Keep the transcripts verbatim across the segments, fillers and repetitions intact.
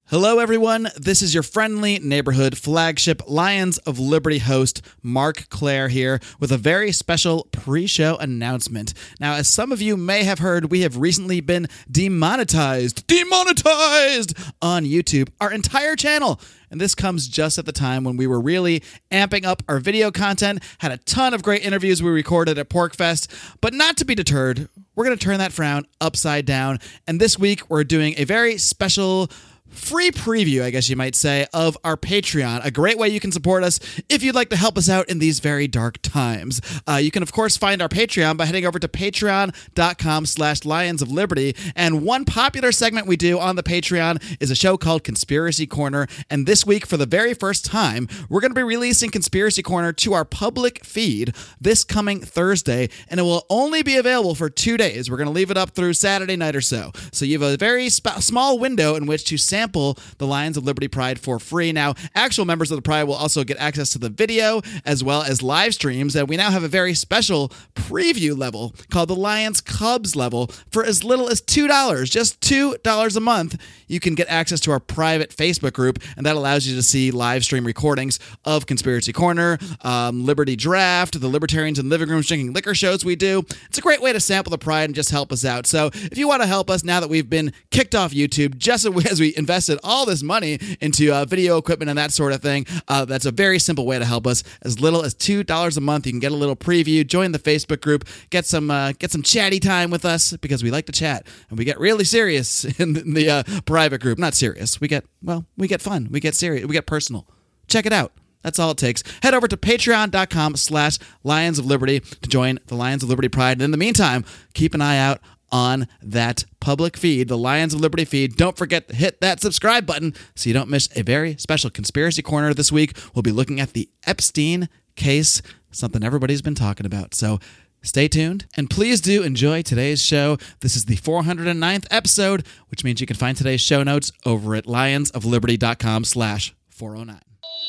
Hello, everyone. This is your friendly neighborhood flagship Lions of Liberty host, Mark Claire, here with a very special pre-show announcement. Now, as some of you may have heard, we have recently been demonetized, demonetized on YouTube, our entire channel. And this comes just at the time when we were really amping up our video content, had a ton of great interviews we recorded at PorcFest, but not to be deterred, we're going to turn that frown upside down. And this week, we're doing a very special free preview, I guess you might say, of our Patreon, a great way you can support us if you'd like to help us out in these very dark times. Uh, you can, of course, find our Patreon by heading over to patreon.com slash Lions of Liberty. And one popular segment we do on the Patreon is a show called Conspiracy Corner. And this week, for the very first time, we're going to be releasing Conspiracy Corner to our public feed this coming Thursday. And it will only be available for two days. We're going to leave it up through Saturday night or so. So you have a very sp- small window in which to sample the Lions of Liberty Pride for free. Now, actual members of the Pride will also get access to the video as well as live streams, and we now have a very special preview level called the Lions Cubs level for as little as two dollars, just two dollars a month. You can get access to our private Facebook group, and that allows you to see live stream recordings of Conspiracy Corner, um, Liberty Draft, the Libertarians in Living Rooms Drinking Liquor shows we do. It's a great way to sample the Pride and just help us out. So if you want to help us now that we've been kicked off YouTube, just as we invested all this money into uh, video equipment and that sort of thing, uh, that's a very simple way to help us. As little as two dollars a month, you can get a little preview, join the Facebook group, get some uh, get some chatty time with us, because we like to chat, and we get really serious in the uh, private group. Not serious. We get, well, we get fun. We get serious. We get personal. Check it out. That's all it takes. Head over to patreon.com slash Lions of Liberty to join the Lions of Liberty Pride. And in the meantime, keep an eye out on that public feed, the Lions of Liberty feed. Don't forget to hit that subscribe button so you don't miss a very special Conspiracy Corner this week. We'll be looking at the Epstein case, something everybody's been talking about. So stay tuned, and please do enjoy today's show. This is the four hundred ninth episode, which means you can find today's show notes over at lionsofliberty.com slash 409.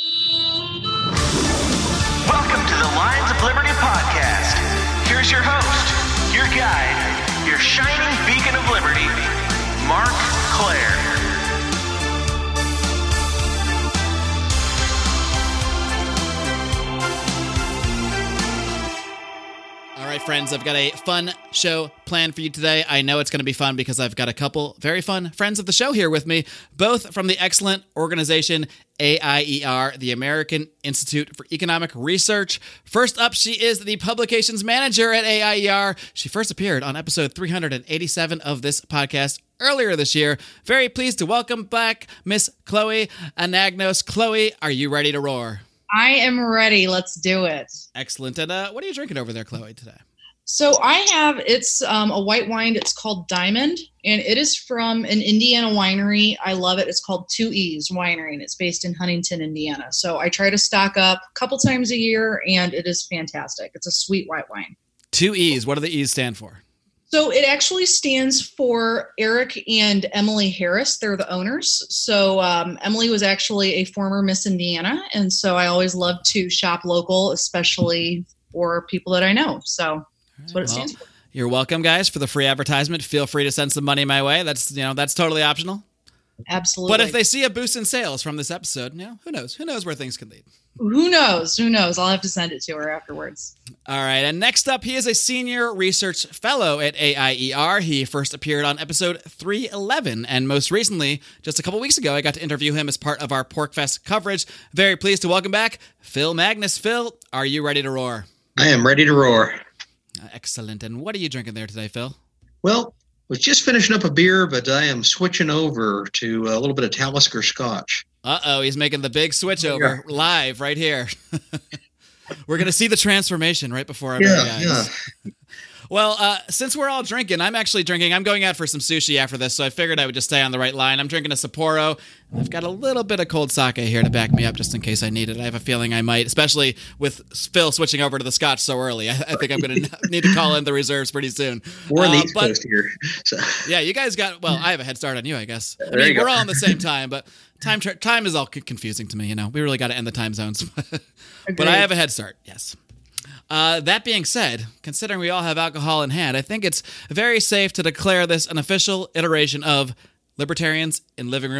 Welcome to the Lions of Liberty podcast. Here's your host, your guide, your shining beacon of liberty, Mark Claire. All right, friends, I've got a fun show planned for you today. I know it's going to be fun because I've got a couple very fun friends of the show here with me, both from the excellent organization A I E R, the American Institute for Economic Research. First up, she is the publications manager at A I E R. She first appeared on episode three hundred eighty-seven of this podcast earlier this year. Very pleased to welcome back Miss Chloe Anagnos. Chloe, are you ready to roar? I am ready. Let's do it. Excellent. And uh, what are you drinking over there, Chloe, today? So I have, it's um, a white wine. It's called Diamond, and it is from an Indiana winery. I love it. It's called Two E's Winery, and it's based in Huntington, Indiana. So I try to stock up a couple times a year, and it is fantastic. It's a sweet white wine. Two E's. What do the E's stand for? So it actually stands for Eric and Emily Harris. They're the owners. So um, Emily was actually a former Miss Indiana, and so I always love to shop local, especially for people that I know. So that's what it stands for. You're welcome, guys, for the free advertisement. Feel free to send some money my way. That's, you know, that's totally optional. Absolutely. But if they see a boost in sales from this episode, you know, who knows? Who knows where things can lead? Who knows? Who knows? I'll have to send it to her afterwards. All right. And next up, he is a senior research fellow at A I E R. He first appeared on episode three eleven. And most recently, just a couple weeks ago, I got to interview him as part of our PorcFest coverage. Very pleased to welcome back Phil Magnus. Phil, are you ready to roar? I am ready to roar. Uh, excellent. And what are you drinking there today, Phil? Well, was just finishing up a beer, but I am switching over to a little bit of Talisker Scotch. Uh-oh, he's making the big switch over yeah. live right here. We're going to see the transformation right before our yeah, very eyes. Yeah. Well, uh, since we're all drinking, I'm actually drinking. I'm going out for some sushi after this, so I figured I would just stay on the right line. I'm drinking a Sapporo. I've got a little bit of cold sake here to back me up just in case I need it. I have a feeling I might, especially with Phil switching over to the Scotch so early. I, I think I'm going to need to call in the reserves pretty soon. We're on the uh, East but, Coast here. So. Yeah, you guys got, well, I have a head start on you, I guess. I There mean, you we're go. all on the same time, but time tra- time is all c- confusing to me, you know. We really got to end the time zones. But I have a head start, yes. Uh, that being said, considering we all have alcohol in hand, I think it's very safe to declare this an official iteration of Libertarians in Living Rooms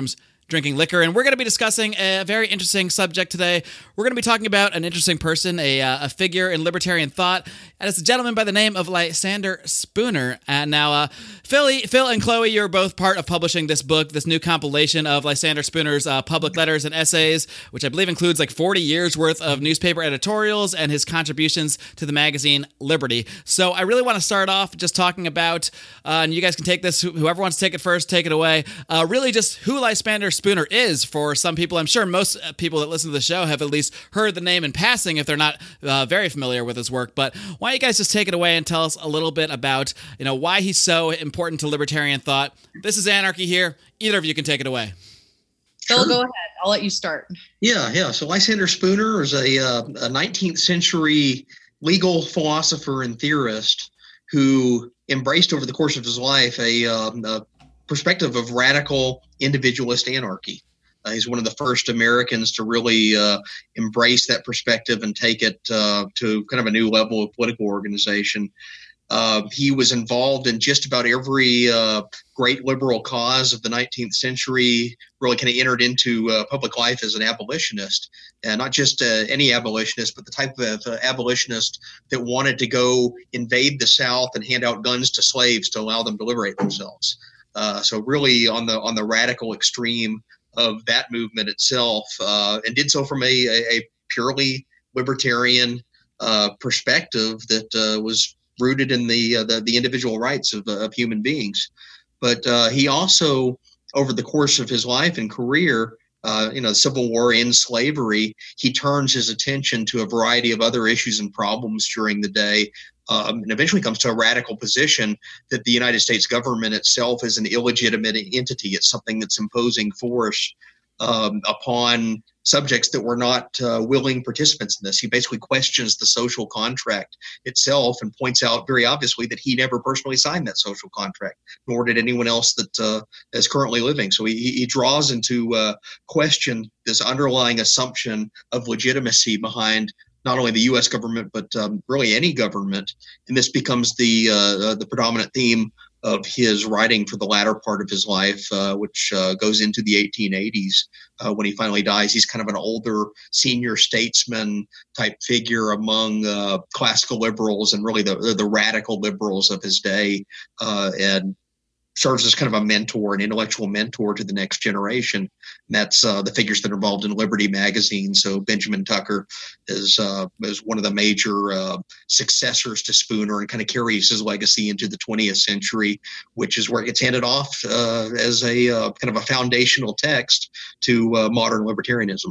drinking liquor. And we're going to be discussing a very interesting subject today. We're going to be talking about an interesting person, a, uh, a figure in libertarian thought, and it's a gentleman by the name of Lysander Spooner. And now, uh, Philly, Phil and Chloe, you're both part of publishing this book, this new compilation of Lysander Spooner's uh, public letters and essays, which I believe includes like forty years worth of newspaper editorials and his contributions to the magazine Liberty. So I really want to start off just talking about, uh, and you guys can take this, whoever wants to take it first, take it away, uh, really just who Lysander Spooner is for some people. I'm sure most people that listen to the show have at least heard the name in passing if they're not uh, very familiar with his work. But why don't you guys just take it away and tell us a little bit about, you know, why he's so important to libertarian thought. This is Anarchy here. Either of you can take it away. Phil, go ahead. I'll let you start. Yeah, yeah. So Lysander Spooner is a, uh, a nineteenth century legal philosopher and theorist who embraced over the course of his life a, um, a perspective of radical individualist anarchy. Uh, he's one of the first Americans to really uh, embrace that perspective and take it uh, to kind of a new level of political organization. Uh, he was involved in just about every uh, great liberal cause of the nineteenth century, really kind of entered into uh, public life as an abolitionist, and not just uh, any abolitionist, but the type of uh, abolitionist that wanted to go invade the South and hand out guns to slaves to allow them to liberate themselves. Uh, so really on the on the radical extreme of that movement itself, uh, and did so from a, a, a purely libertarian uh, perspective that uh, was rooted in the, uh, the the individual rights of, uh, of human beings. But uh, he also, over the course of his life and career, uh, you know, the Civil War and slavery, he turns his attention to a variety of other issues and problems during the day, um, and eventually comes to a radical position that the United States government itself is an illegitimate entity. It's something that's imposing force um, upon subjects that were not uh, willing participants in this. He basically questions the social contract itself and points out very obviously that he never personally signed that social contract, nor did anyone else that uh, is currently living. So he, he draws into uh, question this underlying assumption of legitimacy behind not only the U S government, but um, really any government. And this becomes the uh, the predominant theme of his writing for the latter part of his life, uh, which uh, goes into the eighteen eighties. Uh, when he finally dies, he's kind of an older senior statesman type figure among uh, classical liberals and really the the radical liberals of his day, uh, and serves as kind of a mentor, an intellectual mentor to the next generation. And that's uh, the figures that are involved in Liberty magazine. So Benjamin Tucker is uh, is one of the major uh, successors to Spooner and kind of carries his legacy into the twentieth century, which is where it gets handed off uh, as a uh, kind of a foundational text to uh, modern libertarianism.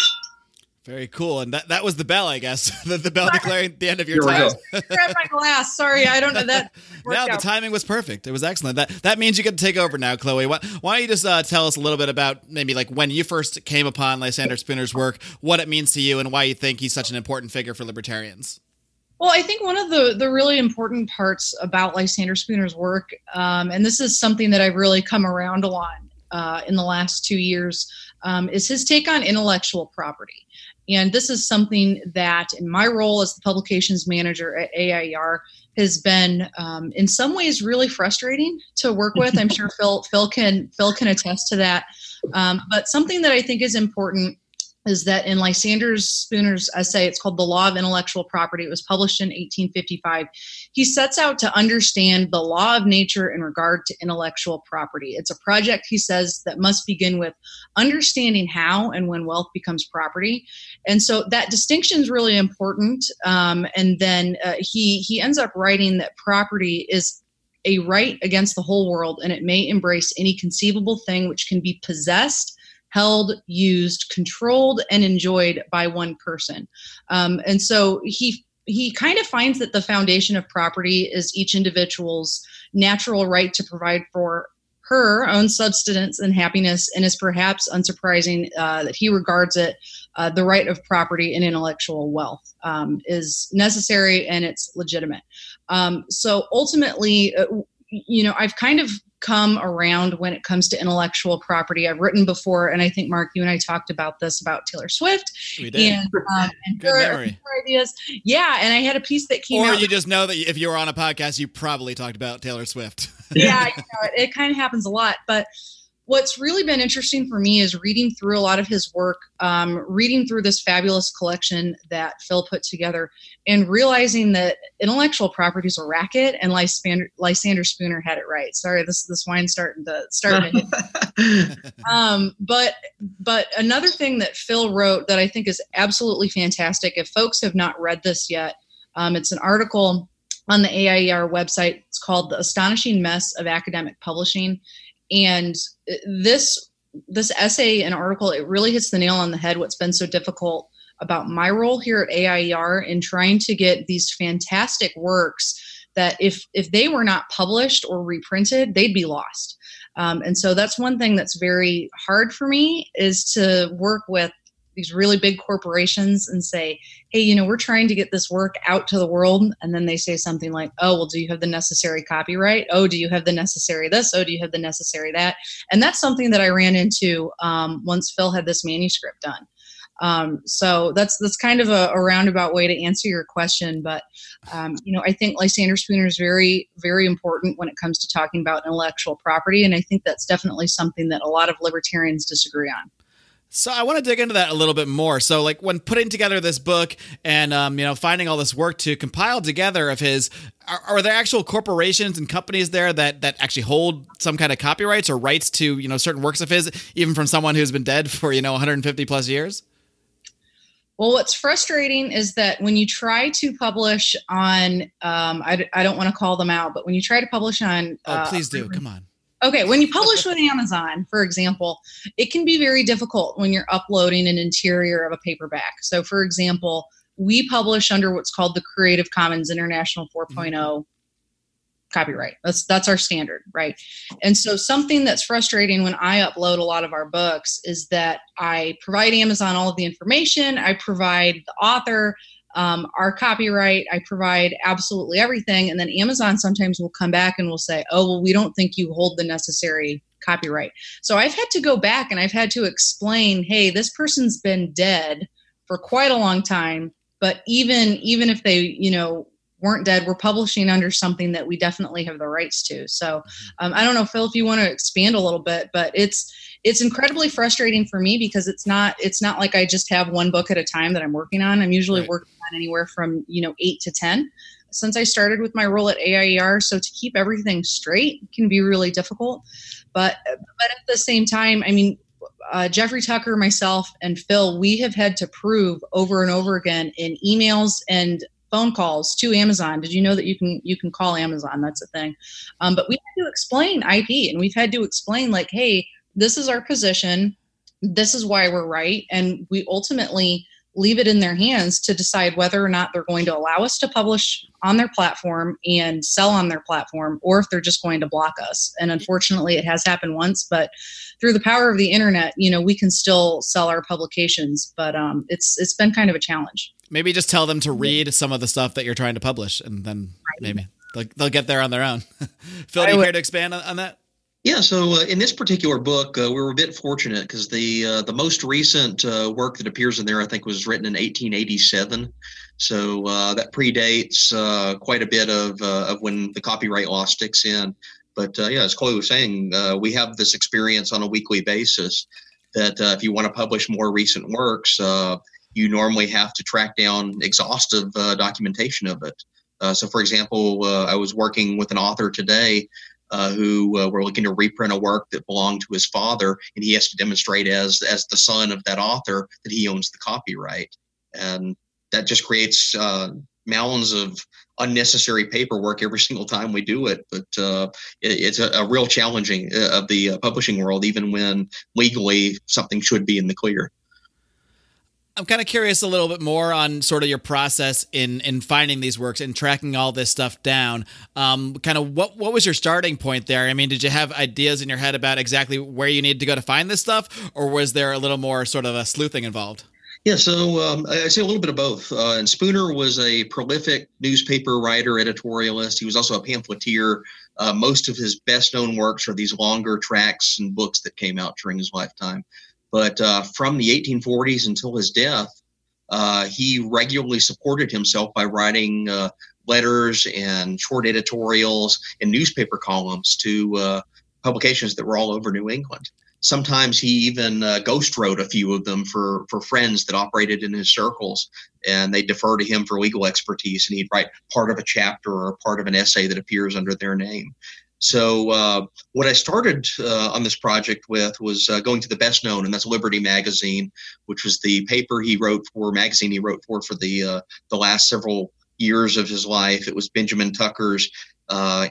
Very cool. And that, that was the bell, I guess. the, the bell declaring the end of your Here time. Grab my glass. Sorry, I don't know that. No, the timing was perfect. It was excellent. That that means you get to take over now, Chloe. Why, why don't you just uh, tell us a little bit about maybe like when you first came upon Lysander Spooner's work, what it means to you, and why you think he's such an important figure for libertarians? Well, I think one of the, the really important parts about Lysander Spooner's work, um, and this is something that I've really come around on uh, in the last two years, um, is his take on intellectual property. And this is something that in my role as the publications manager at A I E R has been um, in some ways really frustrating to work with. I'm sure Phil Phil can Phil can attest to that. Um, but something that I think is important is that in Lysander Spooner's essay, it's called The Law of Intellectual Property. It was published in eighteen fifty-five. He sets out to understand the law of nature in regard to intellectual property. It's a project, he says, that must begin with understanding how and when wealth becomes property. And so that distinction is really important. Um, and then uh, he, he ends up writing that property is a right against the whole world, and it may embrace any conceivable thing which can be possessed, held, used, controlled, and enjoyed by one person. Um, and so he he kind of finds that the foundation of property is each individual's natural right to provide for her own subsistence and happiness, and is perhaps unsurprising uh, that he regards it, uh, the right of property and intellectual wealth um, is necessary and it's legitimate. Um, so ultimately, uh, you know, I've kind of come around when it comes to intellectual property. I've written before, and I think, Mark, you and I talked about this about Taylor Swift. We did. And, um, and Good her, memory. her ideas. Yeah, and I had a piece that came or out. you just know that if you were on a podcast, you probably talked about Taylor Swift. Yeah, you know, it, it kind of happens a lot. But what's really been interesting for me is reading through a lot of his work, um, reading through this fabulous collection that Phil put together, and realizing that intellectual property is a racket, and Lysander, Lysander Spooner had it right. Sorry, this this wine's starting to start to hit. um, but but another thing that Phil wrote that I think is absolutely fantastic. If folks have not read this yet, um, it's an article on the A I E R website. It's called "The Astonishing Mess of Academic Publishing." And this this essay and article, it really hits the nail on the head what's been so difficult about my role here at A I E R in trying to get these fantastic works that if if they were not published or reprinted, they'd be lost. Um, and so that's one thing that's very hard for me, is to work with these really big corporations and say, hey, you know, we're trying to get this work out to the world. And then they say something like, oh, well, do you have the necessary copyright? Oh, do you have the necessary this? Oh, do you have the necessary that? And that's something that I ran into um, once Phil had this manuscript done. Um, so that's that's kind of a, a roundabout way to answer your question. But, um, you know, I think Lysander Spooner is very, very important when it comes to talking about intellectual property. And I think that's definitely something that a lot of libertarians disagree on. So I want to dig into that a little bit more. So like when putting together this book and, um, you know, finding all this work to compile together of his, are, are there actual corporations and companies there that, that actually hold some kind of copyrights or rights to, you know, certain works of his, even from someone who's been dead for, you know, one hundred fifty plus years? Well, what's frustrating is that when you try to publish on, um, I, I don't want to call them out, but when you try to publish on. Oh, uh, please do. Come on. Okay, when you publish with Amazon, for example, it can be very difficult when you're uploading an interior of a paperback. So, for example, we publish under what's called the Creative Commons International four point oh copyright. That's that's our standard, right? And so something that's frustrating when I upload a lot of our books is that I provide Amazon all of the information, I provide the author, Um, our copyright, I provide absolutely everything. And then Amazon sometimes will come back and will say, oh, well, we don't think you hold the necessary copyright. So I've had to go back and I've had to explain, hey, this person's been dead for quite a long time. But even, even if they, you know, weren't dead, we're publishing under something that we definitely have the rights to. So um, I don't know, Phil, if you want to expand a little bit, but it's, it's incredibly frustrating for me because it's not, it's not like I just have one book at a time that I'm working on. I'm usually Right. working on anywhere from, you know, eight to ten since I started with my role at A I E R. So to keep everything straight can be really difficult. But, but at the same time, I mean, uh, Jeffrey Tucker, myself, and Phil, we have had to prove over and over again in emails and phone calls to Amazon. Did you know that you can you can call Amazon? That's a thing. Um, but we had to explain I P, and we've had to explain like, hey, this is our position. This is why we're right. And we ultimately leave it in their hands to decide whether or not they're going to allow us to publish on their platform and sell on their platform, or if they're just going to block us. And unfortunately, it has happened once, but through the power of the internet, you know, we can still sell our publications, but um, it's it's been kind of a challenge. Maybe just tell them to read some of the stuff that you're trying to publish, and then maybe they'll, they'll get there on their own. Phil, do you care to expand on, on that? Yeah, so uh, in this particular book, uh, we were a bit fortunate because the uh, the most recent uh, work that appears in there, I think, was written in eighteen eighty-seven. So uh, that predates uh, quite a bit of uh, of when the copyright law sticks in. But uh, yeah, as Chloe was saying, uh, we have this experience on a weekly basis that uh, if you want to publish more recent works, uh, you normally have to track down exhaustive uh, documentation of it. Uh, so, for example, uh, I was working with an author today Uh, who uh, were looking to reprint a work that belonged to his father, and he has to demonstrate as as the son of that author that he owns the copyright, and that just creates uh, mounds of unnecessary paperwork every single time we do it. But uh, it, it's a, a real challenging uh, of the uh, publishing world, even when legally something should be in the clear. I'm kind of curious a little bit more on sort of your process in, in finding these works and tracking all this stuff down. Um, kind of what, what was your starting point there? I mean, did you have ideas in your head about exactly where you needed to go to find this stuff, or was there a little more sort of a sleuthing involved? Yeah, so um, I say a little bit of both. Uh, and Spooner was a prolific newspaper writer, editorialist. He was also a pamphleteer. Uh, most of his best-known works are these longer tracts and books that came out during his lifetime. But uh, from the eighteen forties until his death, uh, he regularly supported himself by writing uh, letters and short editorials and newspaper columns to uh, publications that were all over New England. Sometimes he even uh, ghost wrote a few of them for, for friends that operated in his circles, and they defer to him for legal expertise, and he'd write part of a chapter or part of an essay that appears under their name. So uh, what I started uh, on this project with was uh, going to the best known, and that's Liberty Magazine, which was the paper he wrote for, magazine he wrote for for the uh, the last several years of his life. It was Benjamin Tucker's uh,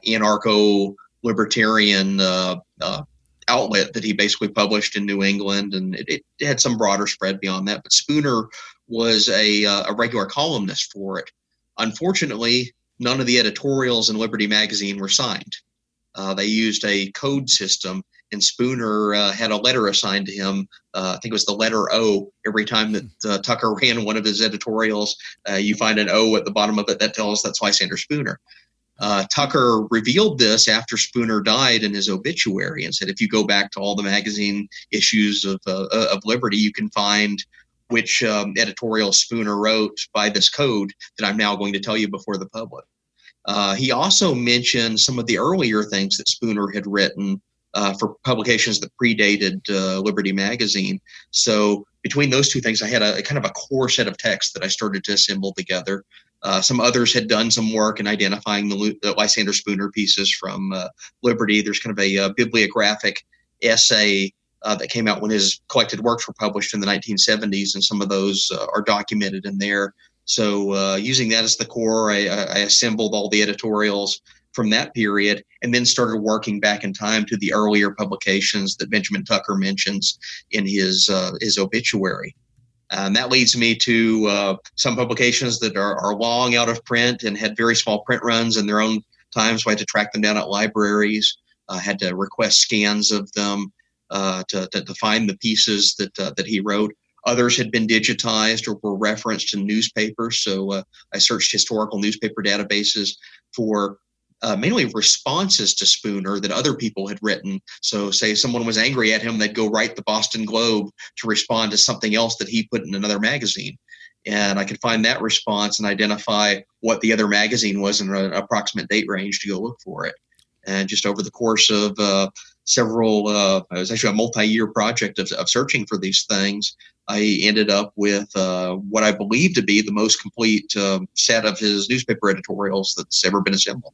anarcho-libertarian uh, uh, outlet that he basically published in New England, and it, it had some broader spread beyond that. But Spooner was a, uh, a regular columnist for it. Unfortunately, none of the editorials in Liberty Magazine were signed. Uh, they used a code system, and Spooner uh, had a letter assigned to him. Uh, I think it was the letter O. Every time that uh, Tucker ran one of his editorials, uh, you find an O at the bottom of it. That tells us that's Lysander Spooner. Uh, Tucker revealed this after Spooner died in his obituary and said, if you go back to all the magazine issues of, uh, of Liberty, you can find which um, editorial Spooner wrote by this code that I'm now going to tell you before the public. Uh, he also mentioned some of the earlier things that Spooner had written uh, for publications that predated uh, Liberty Magazine. So between those two things, I had a, a kind of a core set of texts that I started to assemble together. Uh, some others had done some work in identifying the, the Lysander Spooner pieces from uh, Liberty. There's kind of a, a bibliographic essay uh, that came out when his collected works were published in the nineteen seventies, and some of those uh, are documented in there. So uh, using that as the core, I, I assembled all the editorials from that period and then started working back in time to the earlier publications that Benjamin Tucker mentions in his uh, his obituary. And that leads me to uh, some publications that are, are long out of print and had very small print runs in their own time, so I had to track them down at libraries. I uh, had to request scans of them uh, to, to, to find the pieces that uh, that he wrote. Others had been digitized or were referenced in newspapers. So uh, I searched historical newspaper databases for uh, mainly responses to Spooner that other people had written. So say someone was angry at him, they'd go write the Boston Globe to respond to something else that he put in another magazine. And I could find that response and identify what the other magazine was in an approximate date range to go look for it. And just over the course of uh, several, uh, it was actually a multi-year project of, of searching for these things, I ended up with uh, what I believe to be the most complete uh, set of his newspaper editorials that's ever been assembled.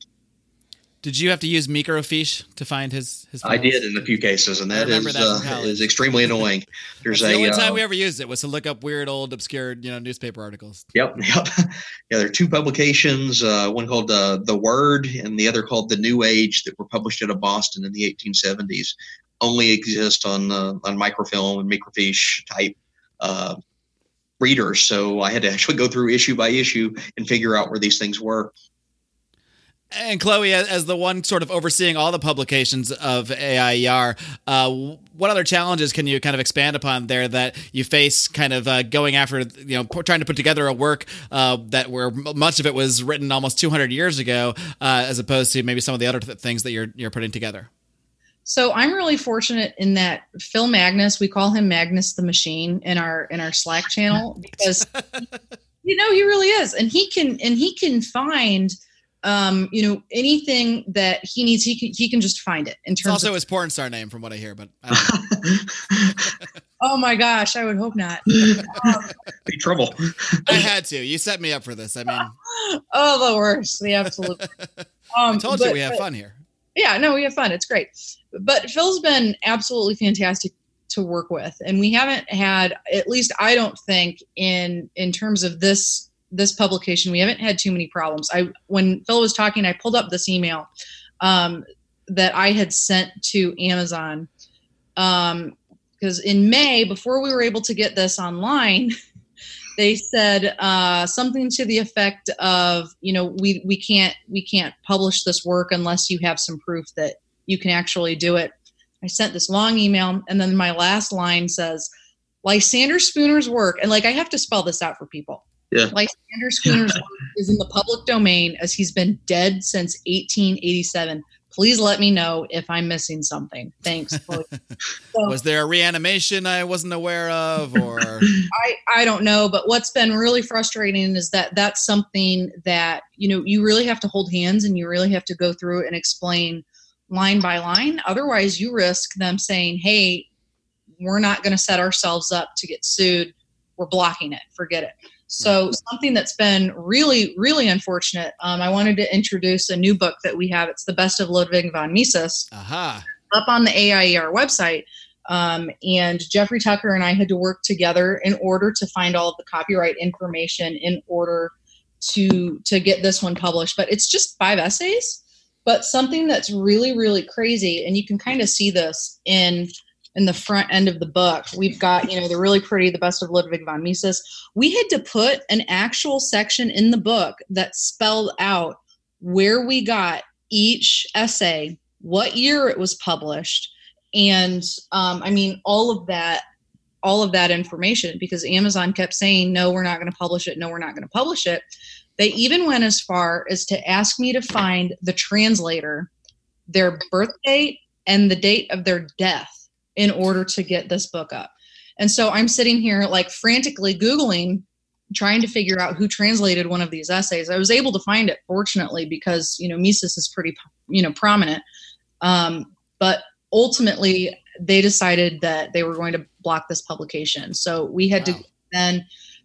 Did you have to use microfiche to find his? his I did in a few cases, and that is that uh, is extremely annoying. There's That's a, the only time uh, we ever used it was to look up weird, old, obscure, you know, newspaper articles. Yep, yep. Yeah, there are two publications, uh, one called uh, The Word and the other called The New Age, that were published out of Boston in the eighteen seventies. Only exist on uh, on microfilm and microfiche type uh, readers. So I had to actually go through issue by issue and figure out where these things were. And Chloe, as the one sort of overseeing all the publications of A I E R, uh, what other challenges can you kind of expand upon there that you face kind of uh, going after, you know, trying to put together a work uh, that where much of it was written almost two hundred years ago, uh, as opposed to maybe some of the other th- things that you're you're putting together? So I'm really fortunate in that Phil Magnus, we call him Magnus the Machine in our in our Slack channel, because you know he really is, and he can and he can find um, you know anything that he needs. He can he can just find it. In terms, it's also of, his porn star name, from what I hear. But I don't know. Oh my gosh, I would hope not. Um, Big trouble. I had to. You set me up for this. I mean, oh, the worst. The absolute. Um, I told but, you we have but, fun here. Yeah, no, we have fun. It's great. But Phil's been absolutely fantastic to work with. And we haven't had, at least I don't think, in in terms of this this publication, we haven't had too many problems. I when Phil was talking, I pulled up this email um, that I had sent to Amazon. Um, because in May, before we were able to get this online, they said uh, something to the effect of, you know, we we can't we can't publish this work unless you have some proof that you can actually do it. I sent this long email, and then my last line says, Lysander Spooner's work, and like I have to spell this out for people. Yeah. Lysander Spooner's work is in the public domain as he's been dead since eighteen eighty-seven. Please let me know if I'm missing something. Thanks. So, was there a reanimation I wasn't aware of, or I, I don't know, but what's been really frustrating is that that's something that, you know, you really have to hold hands and you really have to go through and explain line by line. Otherwise, you risk them saying, hey, we're not going to set ourselves up to get sued. We're blocking it. Forget it. So something that's been really, really unfortunate. Um, I wanted to introduce a new book that we have. It's The Best of Ludwig von Mises. Aha. Up on the A I E R website. Um, and Jeffrey Tucker and I had to work together in order to find all of the copyright information in order to to get this one published. But it's just five essays. But something that's really, really crazy, and you can kind of see this in in the front end of the book. We've got, you know, the really pretty, The Best of Ludwig von Mises. We had to put an actual section in the book that spelled out where we got each essay, what year it was published, and um, I mean, all of that, all of that information, because Amazon kept saying, no, we're not going to publish it. No, we're not going to publish it. They even went as far as to ask me to find the translator, their birth date, and the date of their death in order to get this book up. And so I'm sitting here like frantically Googling, trying to figure out who translated one of these essays. I was able to find it, fortunately, because, you know, Mises is pretty, you know, prominent. Um, but ultimately, they decided that they were going to block this publication. So we had wow. to then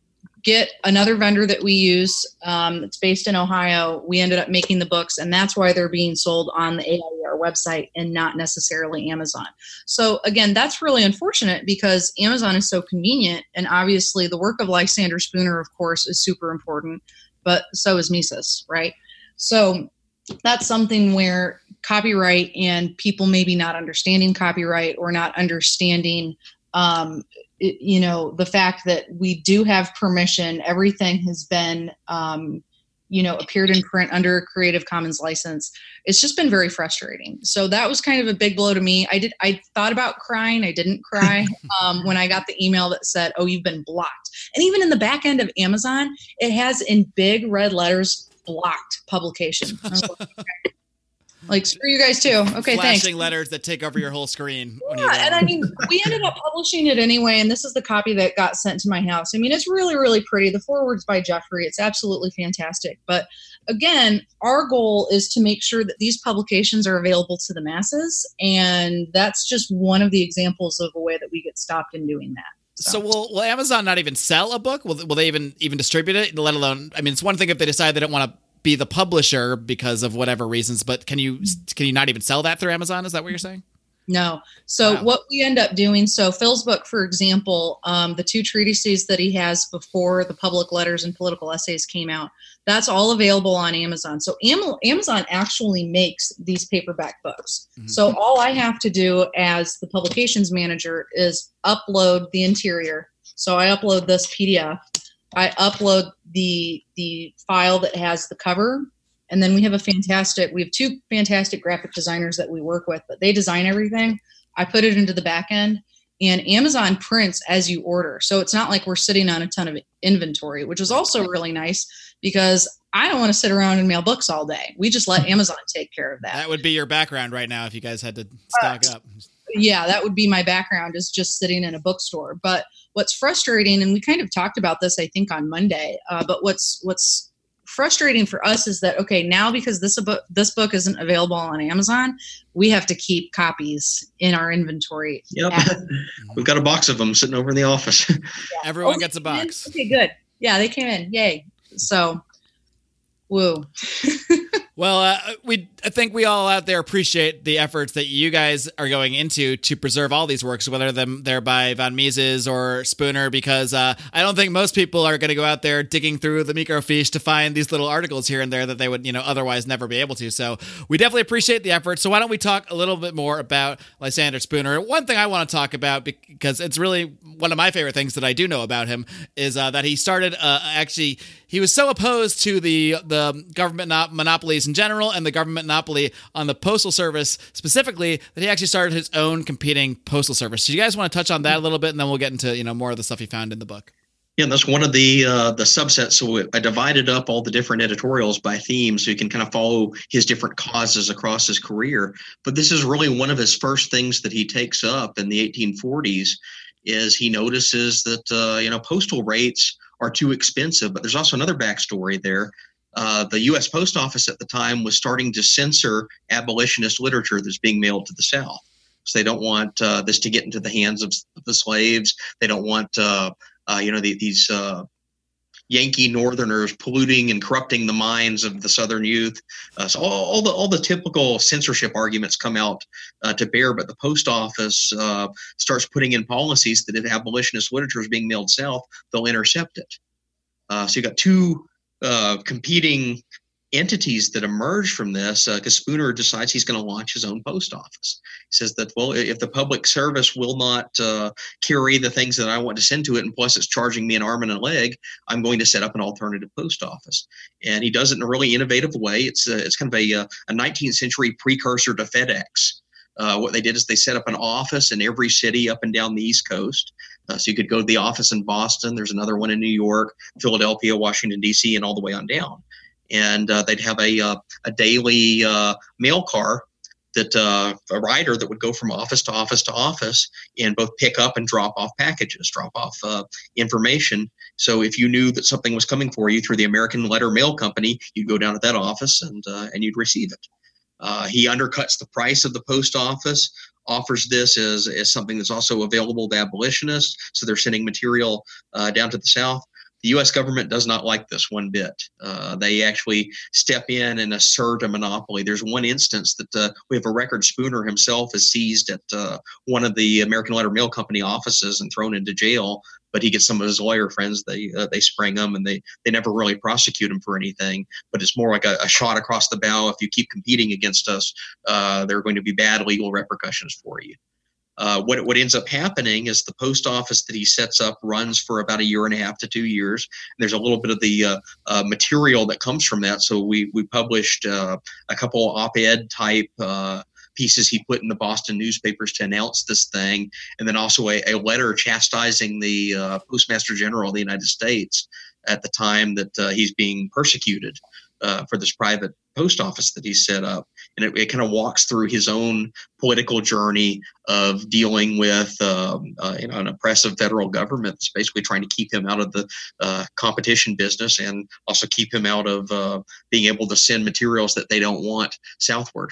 get another vendor that we use. Um, it's based in Ohio. We ended up making the books, and that's why they're being sold on the A I E R website and not necessarily Amazon. So again, that's really unfortunate because Amazon is so convenient, and obviously the work of Lysander Spooner, of course, is super important, but so is Mises, right? So that's something where copyright and people maybe not understanding copyright or not understanding um, it, you know, the fact that we do have permission, everything has been, um, you know, appeared in print under a Creative Commons license. It's just been very frustrating. So that was kind of a big blow to me. I did, I thought about crying. I didn't cry um, when I got the email that said, oh, you've been blocked. And even in the back end of Amazon, it has in big red letters, blocked publication. I was like, okay. Like, screw you guys too. Okay, Flashing thanks. Flashing letters that take over your whole screen. When yeah, and I mean, we ended up publishing it anyway, and this is the copy that got sent to my house. I mean, it's really, really pretty. The foreword's by Jeffrey. It's absolutely fantastic. But again, our goal is to make sure that these publications are available to the masses, and that's just one of the examples of a way that we get stopped in doing that. So, so will, will Amazon not even sell a book? Will, will they even, even distribute it, let alone, I mean, it's one thing if they decide they don't want to be the publisher because of whatever reasons, but can you can you not even sell that through Amazon? Is that what you're saying? No. So wow. what we end up doing, so Phil's book, for example, um, the two treatises that he has before the public letters and political essays came out, that's all available on Amazon. So Am- Amazon actually makes these paperback books. Mm-hmm. So all I have to do as the publications manager is upload the interior. So I upload this P D F. I upload the the file that has the cover, and then we have a fantastic, we have two fantastic graphic designers that we work with, but they design everything. I put it into the back end, and Amazon prints as you order. So it's not like we're sitting on a ton of inventory, which is also really nice because I don't want to sit around and mail books all day. We just let Amazon take care of that. That would be your background right now if you guys had to stock uh, up. Yeah, that would be my background, is just sitting in a bookstore. But what's frustrating, and we kind of talked about this, I think, on Monday, uh, but what's what's frustrating for us is that, okay, now because this book, this book isn't available on Amazon, we have to keep copies in our inventory. Yep. We've got a box of them sitting over in the office. Yeah. Everyone oh, gets a box. Okay, good. Yeah, they came in. Yay. So, woo. Well, uh, we I think we all out there appreciate the efforts that you guys are going into to preserve all these works, whether them they're by von Mises or Spooner, because uh, I don't think most people are going to go out there digging through the microfiche to find these little articles here and there that they would, you know, otherwise never be able to. So we definitely appreciate the effort. So why don't we talk a little bit more about Lysander Spooner? One thing I want to talk about, because it's really one of my favorite things that I do know about him, is uh, that he started uh, actually he was so opposed to the the government not- monopolies in general and the government monopoly on the postal service specifically that he actually started his own competing postal service. So you guys want to touch on that a little bit, and then we'll get into, you know, more of the stuff he found in the book. Yeah, and that's one of the uh, the subsets. So I divided up all the different editorials by theme so you can kind of follow his different causes across his career. But this is really one of his first things that he takes up in the eighteen forties is he notices that, uh, you know, postal rates are too expensive. But there's also another backstory there. uh, the U S Post Office at the time was starting to censor abolitionist literature that's being mailed to the South. So they don't want uh, this to get into the hands of the slaves. They don't want, uh, uh, you know, the, these uh, Yankee Northerners polluting and corrupting the minds of the Southern youth. Uh, so all, all the all the typical censorship arguments come out uh, to bear. But the Post Office uh, starts putting in policies that if abolitionist literature is being mailed south, they'll intercept it. Uh, so you got two uh, competing entities that emerge from this because uh, Spooner decides he's going to launch his own post office. He says that, well, if the public service will not uh, carry the things that I want to send to it, and plus it's charging me an arm and a leg, I'm going to set up an alternative post office. And he does it in a really innovative way. It's uh, it's kind of a, a nineteenth century precursor to FedEx. Uh, what they did is they set up an office in every city up and down the East Coast. Uh, so you could go to the office in Boston. There's another one in New York, Philadelphia, Washington, D C, and all the way on down. And uh, they'd have a uh, a daily uh, mail car that uh, a rider that would go from office to office to office and both pick up and drop off packages, drop off uh, information. So if you knew that something was coming for you through the American Letter Mail Company, you'd go down to that office and uh, and you'd receive it. Uh, he undercuts the price of the post office, offers this as, as something that's also available to abolitionists. So they're sending material uh, down to the South. The U S government does not like this one bit. Uh, they actually step in and assert a monopoly. There's one instance that uh, we have a record. Spooner himself is seized at uh, one of the American Letter Mail Company offices and thrown into jail. But he gets some of his lawyer friends. They uh, they spring him, and they they never really prosecute him for anything. But it's more like a, a shot across the bow. If you keep competing against us, uh, there are going to be bad legal repercussions for you. Uh, what what ends up happening is the post office that he sets up runs for about a year and a half to two years. And there's a little bit of the uh, uh, material that comes from that. So we we published uh, a couple op-ed type uh, pieces he put in the Boston newspapers to announce this thing, and then also a, a letter chastising the uh, Postmaster General of the United States at the time that uh, he's being persecuted uh, for this private post office that he set up. And it, it kind of walks through his own political journey of dealing with um, uh, you know, an oppressive federal government that's basically trying to keep him out of the uh, competition business and also keep him out of uh, being able to send materials that they don't want southward.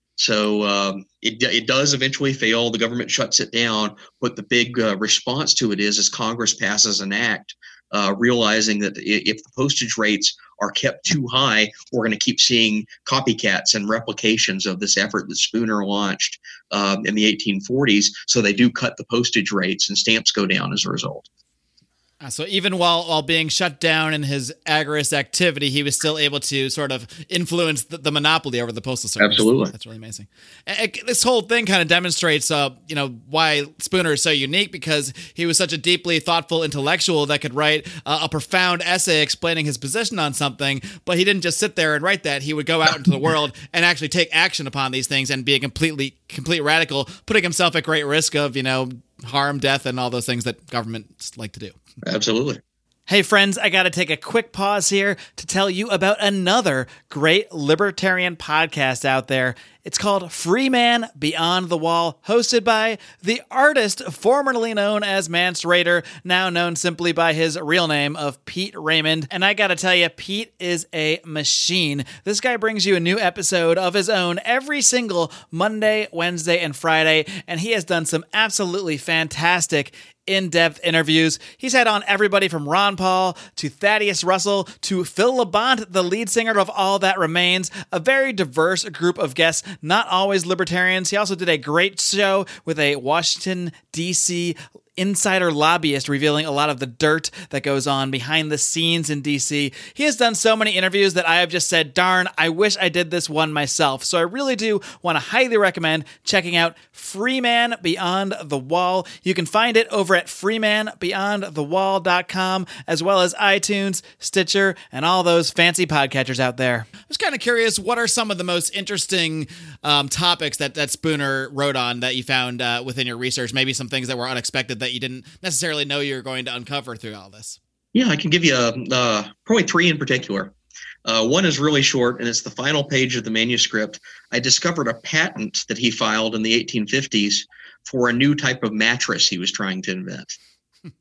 So um, it it does eventually fail. The government shuts it down. But the big uh, response to it is, is Congress passes an act uh, realizing that if the postage rates are kept too high, we're going to keep seeing copycats and replications of this effort that Spooner launched um, in the eighteen forties. So they do cut the postage rates, and stamps go down as a result. Uh, so even while, while being shut down in his agorist activity, he was still able to sort of influence the, the monopoly over the postal service. Absolutely. That's really amazing. And it, this whole thing kind of demonstrates, uh, you know, why Spooner is so unique, because he was such a deeply thoughtful intellectual that could write uh, a profound essay explaining his position on something, but he didn't just sit there and write that. He would go out into the world and actually take action upon these things and be a completely, complete radical, putting himself at great risk of, you know, harm, death, and all those things that governments like to do. Absolutely. Hey friends, I got to take a quick pause here to tell you about another great libertarian podcast out there. It's called Free Man Beyond the Wall, hosted by the artist formerly known as Mance Rayder, now known simply by his real name of Pete Raymond. And I gotta tell you, Pete is a machine. This guy brings you a new episode of his own every single Monday, Wednesday, and Friday, and he has done some absolutely fantastic in-depth interviews. He's had on everybody from Ron Paul to Thaddeus Russell to Phil Labonte, the lead singer of All That Remains, a very diverse group of guests, not always libertarians. He also did a great show with a Washington, D C insider lobbyist revealing a lot of the dirt that goes on behind the scenes in D C. He has done so many interviews that I have just said, darn, I wish I did this one myself. So I really do want to highly recommend checking out Free Man Beyond the Wall. You can find it over at free man beyond the wall dot com, as well as iTunes, Stitcher, and all those fancy podcatchers out there. I was kind of curious, what are some of the most interesting um, topics that, that Spooner wrote on that you found uh, within your research? Maybe some things that were unexpected that you didn't necessarily know you were going to uncover through all this. Yeah, I can give you a, uh, probably three in particular. Uh, one is really short, and it's the final page of the manuscript. I discovered a patent that he filed in the eighteen fifties for a new type of mattress he was trying to invent.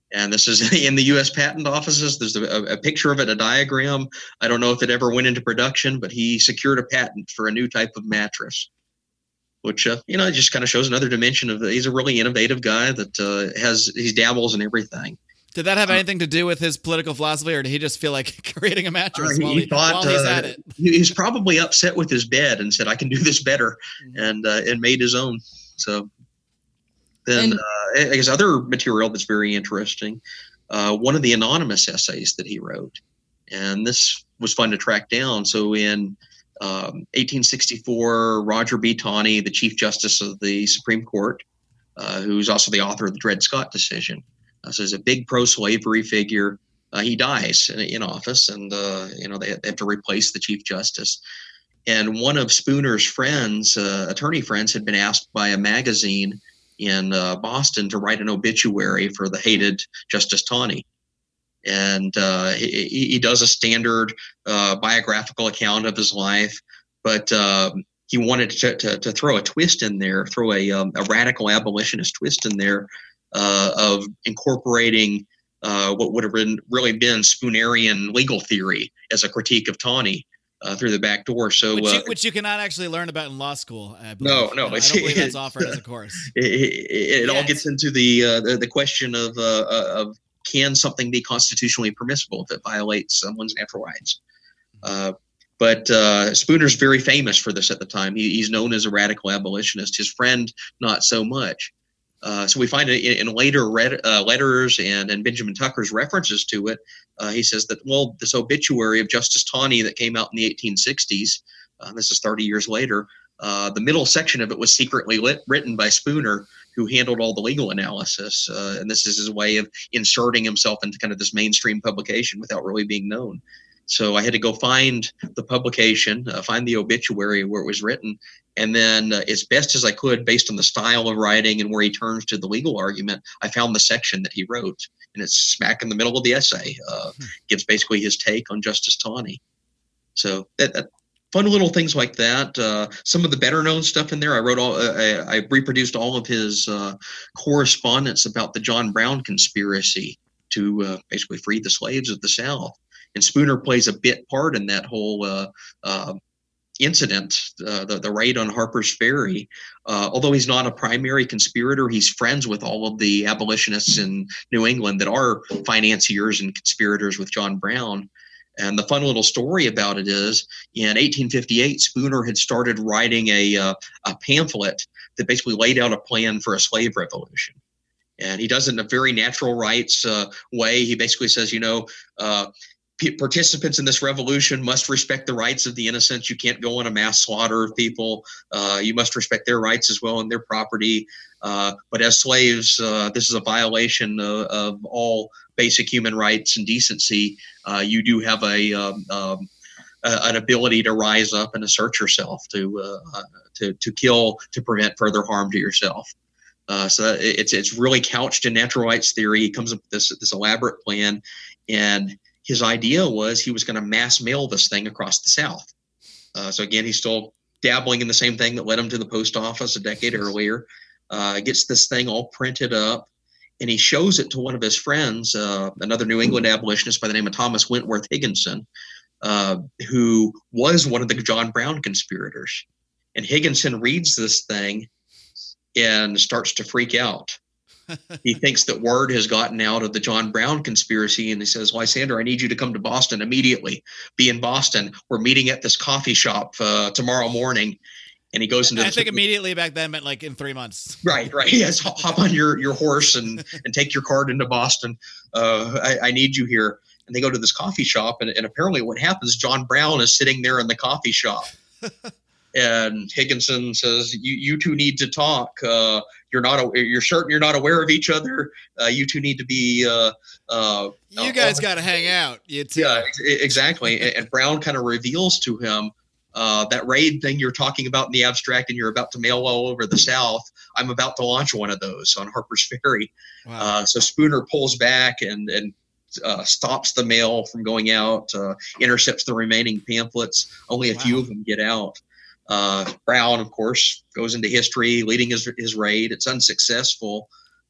And this is in the U S patent offices. There's a, a picture of it, a diagram. I don't know if it ever went into production, but he secured a patent for a new type of mattress, which, uh, you know, it just kind of shows another dimension of, he's a really innovative guy that uh, has, he dabbles in everything. Did that have anything to do with his political philosophy, or did he just feel like creating a mattress uh, while, he he, thought, while he's uh, at it? He's probably upset with his bed and said, I can do this better, Mm-hmm. and uh, and made his own. So then And- uh, I guess other material that's very interesting, uh, one of the anonymous essays that he wrote, and this was fun to track down. So in um, eighteen sixty-four, Roger B. Taney, the Chief Justice of the Supreme Court, uh, who's also the author of the Dred Scott decision, uh, so he's a big pro-slavery figure. Uh, he dies in, in office, and uh, you know they, they have to replace the Chief Justice. And one of Spooner's friends, uh, attorney friends, had been asked by a magazine in uh, Boston to write an obituary for the hated Justice Taney. And uh, he, he does a standard uh, biographical account of his life, but um, he wanted to, to, to throw a twist in there, throw a, um, a radical abolitionist twist in there uh, of incorporating uh, what would have been, really been Spoonerian legal theory as a critique of Taney uh, through the back door. So, Which you, uh, which you cannot actually learn about in law school. I No, believe. no, I it's- don't believe that's it's, offered as a uh, course. it, it, it all Yes. gets into the, uh, the the question of uh, of can something be constitutionally permissible if it violates someone's natural rights? Uh, but uh, Spooner's very famous for this at the time. He, he's known as a radical abolitionist. His friend, not so much. Uh, so we find it in, in later red, uh, letters and, and Benjamin Tucker's references to it. Uh, he says that, well, this obituary of Justice Taney that came out in the eighteen sixties, uh, this is thirty years later, uh, the middle section of it was secretly lit, written by Spooner, who handled all the legal analysis. Uh, and this is his way of inserting himself into kind of this mainstream publication without really being known. So I had to go find the publication, uh, find the obituary where it was written, and then uh, as best as I could, based on the style of writing and where he turns to the legal argument, I found the section that he wrote, and it's smack in the middle of the essay. Uh, Hmm. gives basically his take on Justice Taney. So that, that fun little things like that. Uh, some of the better known stuff in there, I wrote all, uh, I, I reproduced all of his uh, correspondence about the John Brown conspiracy to uh, basically free the slaves of the South. And Spooner plays a bit part in that whole uh, uh, incident, uh, the, the raid on Harper's Ferry. Uh, although he's not a primary conspirator, he's friends with all of the abolitionists in New England that are financiers and conspirators with John Brown. And the fun little story about it is, in eighteen fifty-eight, Spooner had started writing a, uh, a pamphlet that basically laid out a plan for a slave revolution. And he does it in a very natural rights uh, way. He basically says, you know, uh, p- participants in this revolution must respect the rights of the innocent. You can't go on a mass slaughter of people. Uh, you must respect their rights as well and their property. Uh, but as slaves, uh, this is a violation of, of all basic human rights and decency. Uh, you do have a, um, um, a an ability to rise up and assert yourself, to uh, uh, to to kill, to prevent further harm to yourself. Uh, so it's it's really couched in natural rights theory. He comes up with this this elaborate plan, and his idea was he was going to mass mail this thing across the South. Uh, so again, he's still dabbling in the same thing that led him to the post office a decade earlier. Uh, gets this thing all printed up, and he shows it to one of his friends, uh, another New England abolitionist by the name of Thomas Wentworth Higginson, uh, who was one of the John Brown conspirators. And Higginson reads this thing and starts to freak out. He thinks that word has gotten out of the John Brown conspiracy, and he says, Lysander, I need you to come to Boston immediately. Be in Boston. We're meeting at this coffee shop uh, tomorrow morning. And he goes into I the, think immediately back then meant like in three months. Right, right. Yes, hop hop on your, your horse and, and take your cart into Boston. Uh, I, I need you here. And they go to this coffee shop, and, and apparently what happens, John Brown is sitting there in the coffee shop. And Higginson says, "You you two need to talk. Uh, you're not you're certain you're not aware of each other. Uh, you two need to be. Uh, uh, You guys got to hang out. You too. Yeah, ex- exactly." And, and Brown kind of reveals to him uh, that raid thing you're talking about in the abstract, and you're about to mail all over the South. I'm about to launch one of those on Harper's Ferry. Wow. Uh, so Spooner pulls back and and. Uh, stops the mail from going out, uh, intercepts the remaining pamphlets. Only a Wow. few of them get out. Uh, Brown, of course, goes into history, leading his his raid. It's unsuccessful,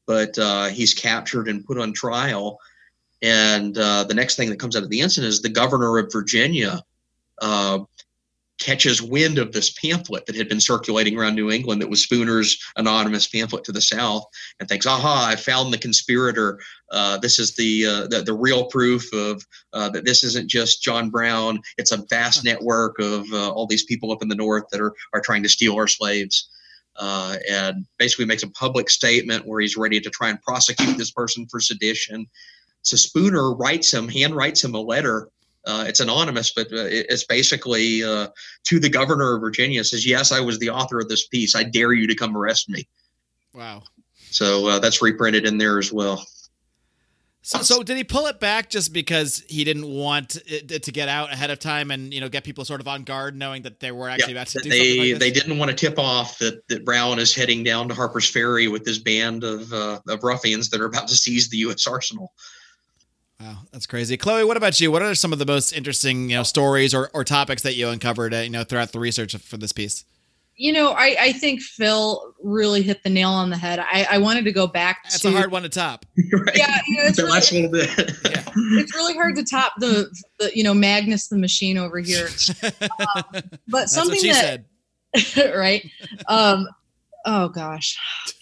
but uh, he's captured and put on trial. And uh, the next thing that comes out of the incident is the governor of Virginia uh, catches wind of this pamphlet that had been circulating around New England that was Spooner's anonymous pamphlet to the South, and thinks, aha, I found the conspirator. Uh, this is the, uh, the the real proof of uh, that this isn't just John Brown. It's a vast network of uh, all these people up in the North that are, are trying to steal our slaves. Uh, and basically makes a public statement where he's ready to try and prosecute this person for sedition. So Spooner writes him, hand writes him a letter. Uh, it's anonymous, but uh, it's basically uh, to the governor of Virginia. Says, yes, I was the author of this piece. I dare you to come arrest me. Wow. So uh, that's reprinted in there as well. So, so did he pull it back just because he didn't want it, it to get out ahead of time and, you know, get people sort of on guard knowing that they were actually yeah, about to do they, something like this? They didn't want to tip off that, that Brown is heading down to Harper's Ferry with this band of, uh, of ruffians that are about to seize the U S arsenal. Wow, that's crazy. Chloe, what about you? What are some of the most interesting, you know, stories or, or topics that you uncovered, uh, you know, throughout the research for this piece? You know, I, I think Phil really hit the nail on the head. I, I wanted to go back That's to... That's a hard one to top. Right. Yeah, you know, it's, the really, last little bit. Yeah. It's really hard to top the, the you know, Magnus the Machine over here. Um, but That's something what she that... said. Right? Um, oh, gosh.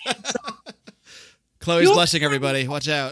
Chloe's you blushing, everybody. Watch out.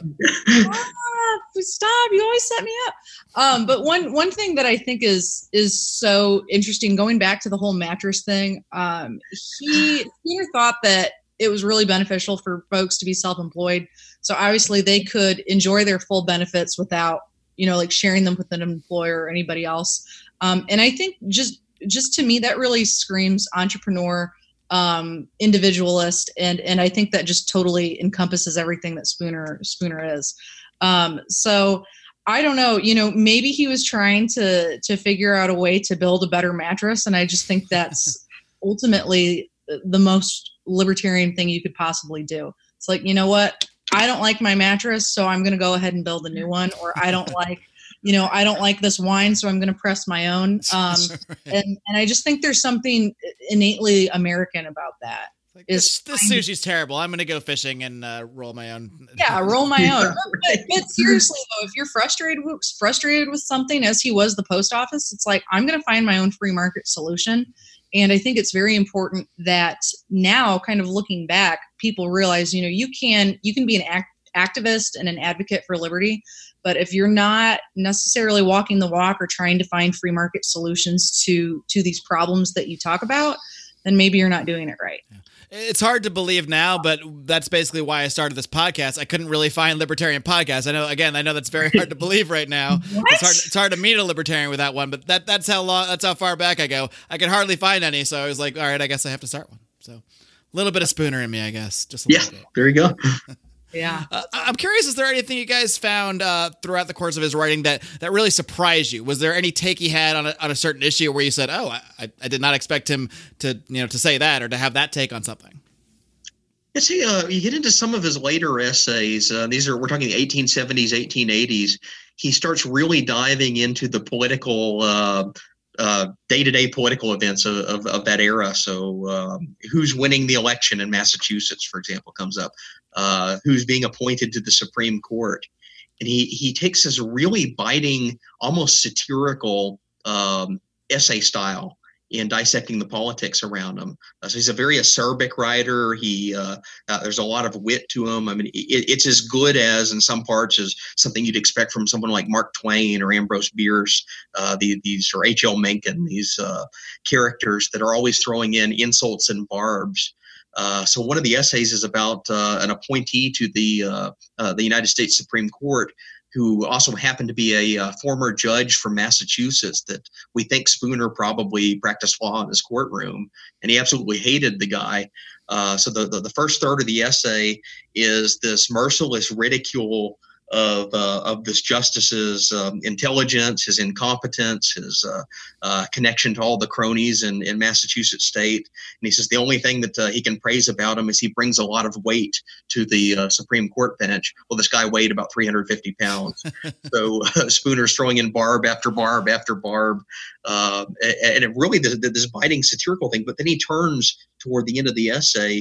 Ah, stop. You always set me up. Um, but one one thing that I think is is so interesting, going back to the whole mattress thing, um, he Spooner thought that it was really beneficial for folks to be self-employed. So obviously they could enjoy their full benefits without, you know, like sharing them with an employer or anybody else. Um, and I think just just to me, that really screams entrepreneur, um, individualist. And, and I think that just totally encompasses everything that Spooner Spooner is. Um, so I don't know, you know, maybe he was trying to, to figure out a way to build a better mattress. And I just think that's ultimately the most libertarian thing you could possibly do. It's like, you know what? I don't like my mattress, so I'm going to go ahead and build a new one. Or I don't like, you know, I don't like this wine, so I'm going to press my own. Um, right. and, and I just think there's something innately American about that. Like, this, this sushi's terrible. I'm going to go fishing and uh, roll my own. Yeah, roll my own. But, but seriously, though, if you're frustrated with, frustrated with something, as he was the post office, it's like, I'm going to find my own free market solution. And I think it's very important that now, kind of looking back, people realize, you know, you can you can be an act, activist and an advocate for liberty, but if you're not necessarily walking the walk or trying to find free market solutions to to these problems that you talk about, then maybe you're not doing it right. Yeah. It's hard to believe now, but that's basically why I started this podcast. I couldn't really find libertarian podcasts. I know, again, I know that's very hard to believe right now. It's hard, it's hard to meet a libertarian with that one, but that that's how long, that's how far back I go. I could hardly find any, so I was like, all right, I guess I have to start one. So a little bit of Spooner in me, I guess. Just a yeah, little bit. There you go. Yeah. Uh, I'm curious, is there anything you guys found uh, throughout the course of his writing that, that really surprised you? Was there any take he had on a, on a certain issue where you said, oh, I, I did not expect him to, you know, to say that or to have that take on something? Yeah, see, uh, you get into some of his later essays. Uh, these are, we're talking the eighteen seventies, eighteen eighties. He starts really diving into the political, uh, uh, day-to-day political events of, of, of that era. So um, who's winning the election in Massachusetts, for example, comes up. Uh, who's being appointed to the Supreme Court. And he, he takes this really biting, almost satirical um, essay style in dissecting the politics around him. Uh, so he's a very acerbic writer. He uh, uh, there's a lot of wit to him. I mean, it, it's as good as, in some parts, as something you'd expect from someone like Mark Twain or Ambrose Bierce, uh, the, these or H L Mencken, these uh, characters that are always throwing in insults and barbs. Uh, so one of the essays is about uh, an appointee to the uh, uh, the United States Supreme Court who also happened to be a uh, former judge from Massachusetts that we think Spooner probably practiced law in his courtroom, and he absolutely hated the guy. Uh, so the, the the first third of the essay is this merciless ridicule of uh, of this justice's um, intelligence, his incompetence, his uh, uh, connection to all the cronies in, in Massachusetts state. And he says the only thing that uh, he can praise about him is he brings a lot of weight to the uh, Supreme Court bench. Well, this guy weighed about three hundred fifty pounds. So uh, Spooner's throwing in barb after barb after barb. Uh, and it really, this, this biting satirical thing. But then he turns toward the end of the essay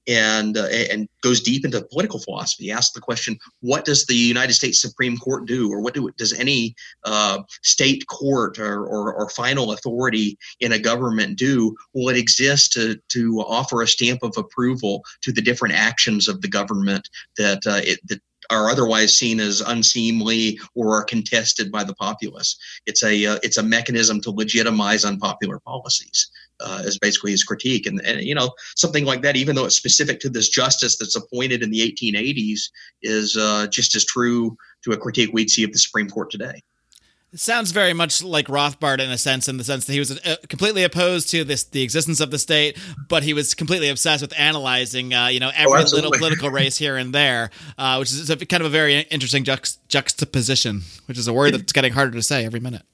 and uh, and goes deep into political philosophy. He asks the question, what does the United States Supreme Court do, or what do, does any uh, state court or, or, or final authority in a government do? Will it exist to, to offer a stamp of approval to the different actions of the government that, uh, it, that are otherwise seen as unseemly or are contested by the populace? It's a uh, it's a mechanism to legitimize unpopular policies, uh, is basically his critique. And, and, you know, something like that, even though it's specific to this justice that's appointed in the eighteen eighties, is uh, just as true to a critique we'd see of the Supreme Court today. It sounds very much like Rothbard in a sense, in the sense that he was uh, completely opposed to this, the existence of the state, but he was completely obsessed with analyzing, uh, you know, every oh, little political race here and there, uh, which is a, kind of a very interesting juxt- juxtaposition, which is a word that's getting harder to say every minute.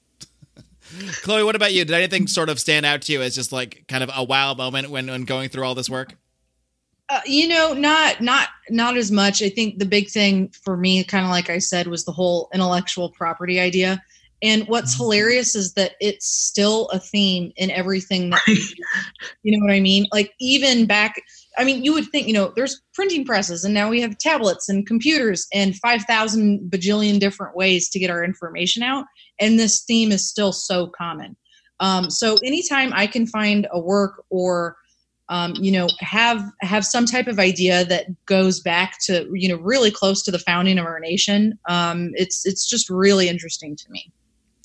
Chloe, what about you? Did anything sort of stand out to you as just like kind of a wow moment when, when going through all this work? Uh, you know, not not not as much. I think the big thing for me, kind of like I said, was the whole intellectual property idea. And what's hilarious is that it's still a theme in everything that we do. You know what I mean? Like even back, I mean, you would think, you know, there's printing presses and now we have tablets and computers and five thousand bajillion different ways to get our information out. And this theme is still so common. Um, so anytime I can find a work or, um, you know, have have some type of idea that goes back to, you know, really close to the founding of our nation, um, it's it's just really interesting to me.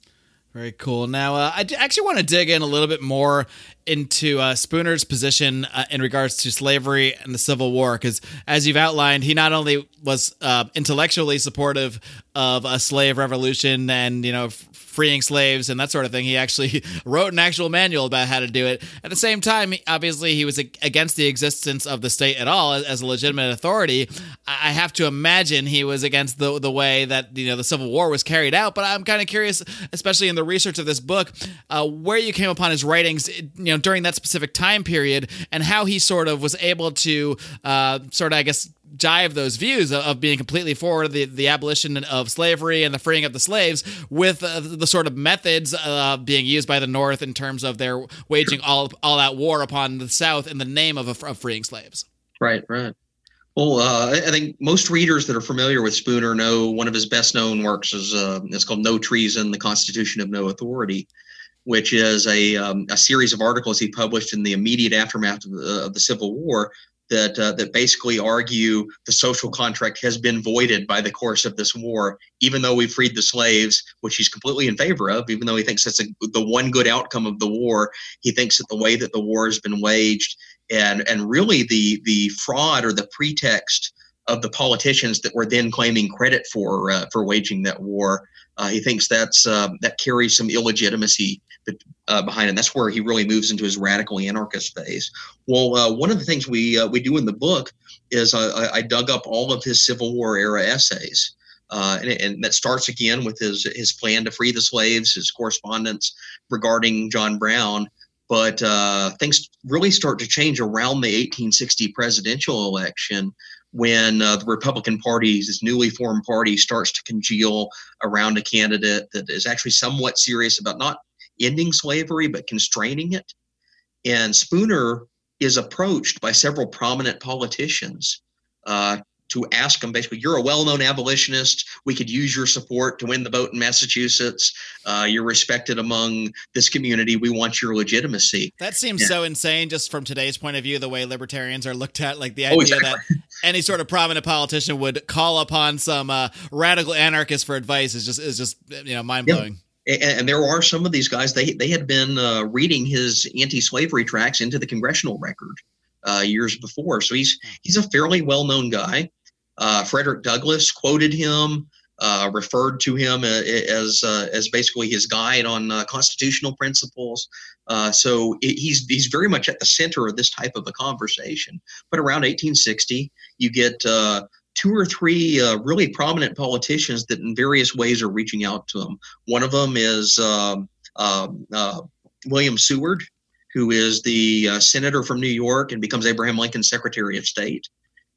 Very cool. Now, uh, I d- actually want to dig in a little bit more into uh, Spooner's position uh, in regards to slavery and the Civil War, because as you've outlined, he not only was uh, intellectually supportive of a slave revolution and, you know, f- freeing slaves and that sort of thing, he actually wrote an actual manual about how to do it. At the same time, obviously, he was against the existence of the state at all as a legitimate authority. I have to imagine he was against the the way that, you know, the Civil War was carried out. But I'm kind of curious, especially in the research of this book, uh, where you came upon his writings, you know, during that specific time period, and how he sort of was able to uh, sort of, I guess, jive those views of, of being completely for the, the abolition of slavery and the freeing of the slaves with uh, the sort of methods uh, being used by the North in terms of their waging all all out war upon the South in the name of, a, of freeing slaves. Right, right. Well, uh, I think most readers that are familiar with Spooner know one of his best known works is uh, it's called No Treason, The Constitution of No Authority, which is a, um, a series of articles he published in the immediate aftermath of the, of the Civil War that uh, that basically argue the social contract has been voided by the course of this war, even though we freed the slaves, which he's completely in favor of, even though he thinks that's a, the one good outcome of the war. He thinks that the way that the war has been waged and and really the the fraud or the pretext of the politicians that were then claiming credit for uh, for waging that war, uh, he thinks that's uh, that carries some illegitimacy Uh, behind it. And that's where he really moves into his radical anarchist phase. Well, uh, one of the things we uh, we do in the book is uh, I, I dug up all of his Civil War era essays, uh, and, and that starts again with his his plan to free the slaves, his correspondence regarding John Brown. But uh, things really start to change around the eighteen sixty presidential election, when uh, the Republican Party, this newly formed party, starts to congeal around a candidate that is actually somewhat serious about not ending slavery, but constraining it. And Spooner is approached by several prominent politicians uh, to ask him, basically, you're a well-known abolitionist. We could use your support to win the vote in Massachusetts. Uh, you're respected among this community. We want your legitimacy. That seems yeah. so insane just from today's point of view, the way libertarians are looked at, like the Oh, idea exactly. that any sort of prominent politician would call upon some uh, radical anarchist for advice is just, is just you know, mind-blowing. Yeah. And there are some of these guys, they they had been uh, reading his anti-slavery tracts into the congressional record uh, years before. So he's he's a fairly well-known guy. Uh, Frederick Douglass quoted him, uh, referred to him as uh, as basically his guide on uh, constitutional principles. Uh, so it, he's he's very much at the center of this type of a conversation. But around eighteen sixty, you get uh, two or three uh, really prominent politicians that in various ways are reaching out to him. One of them is um, uh, uh, William Seward, who is the uh, senator from New York and becomes Abraham Lincoln's Secretary of State.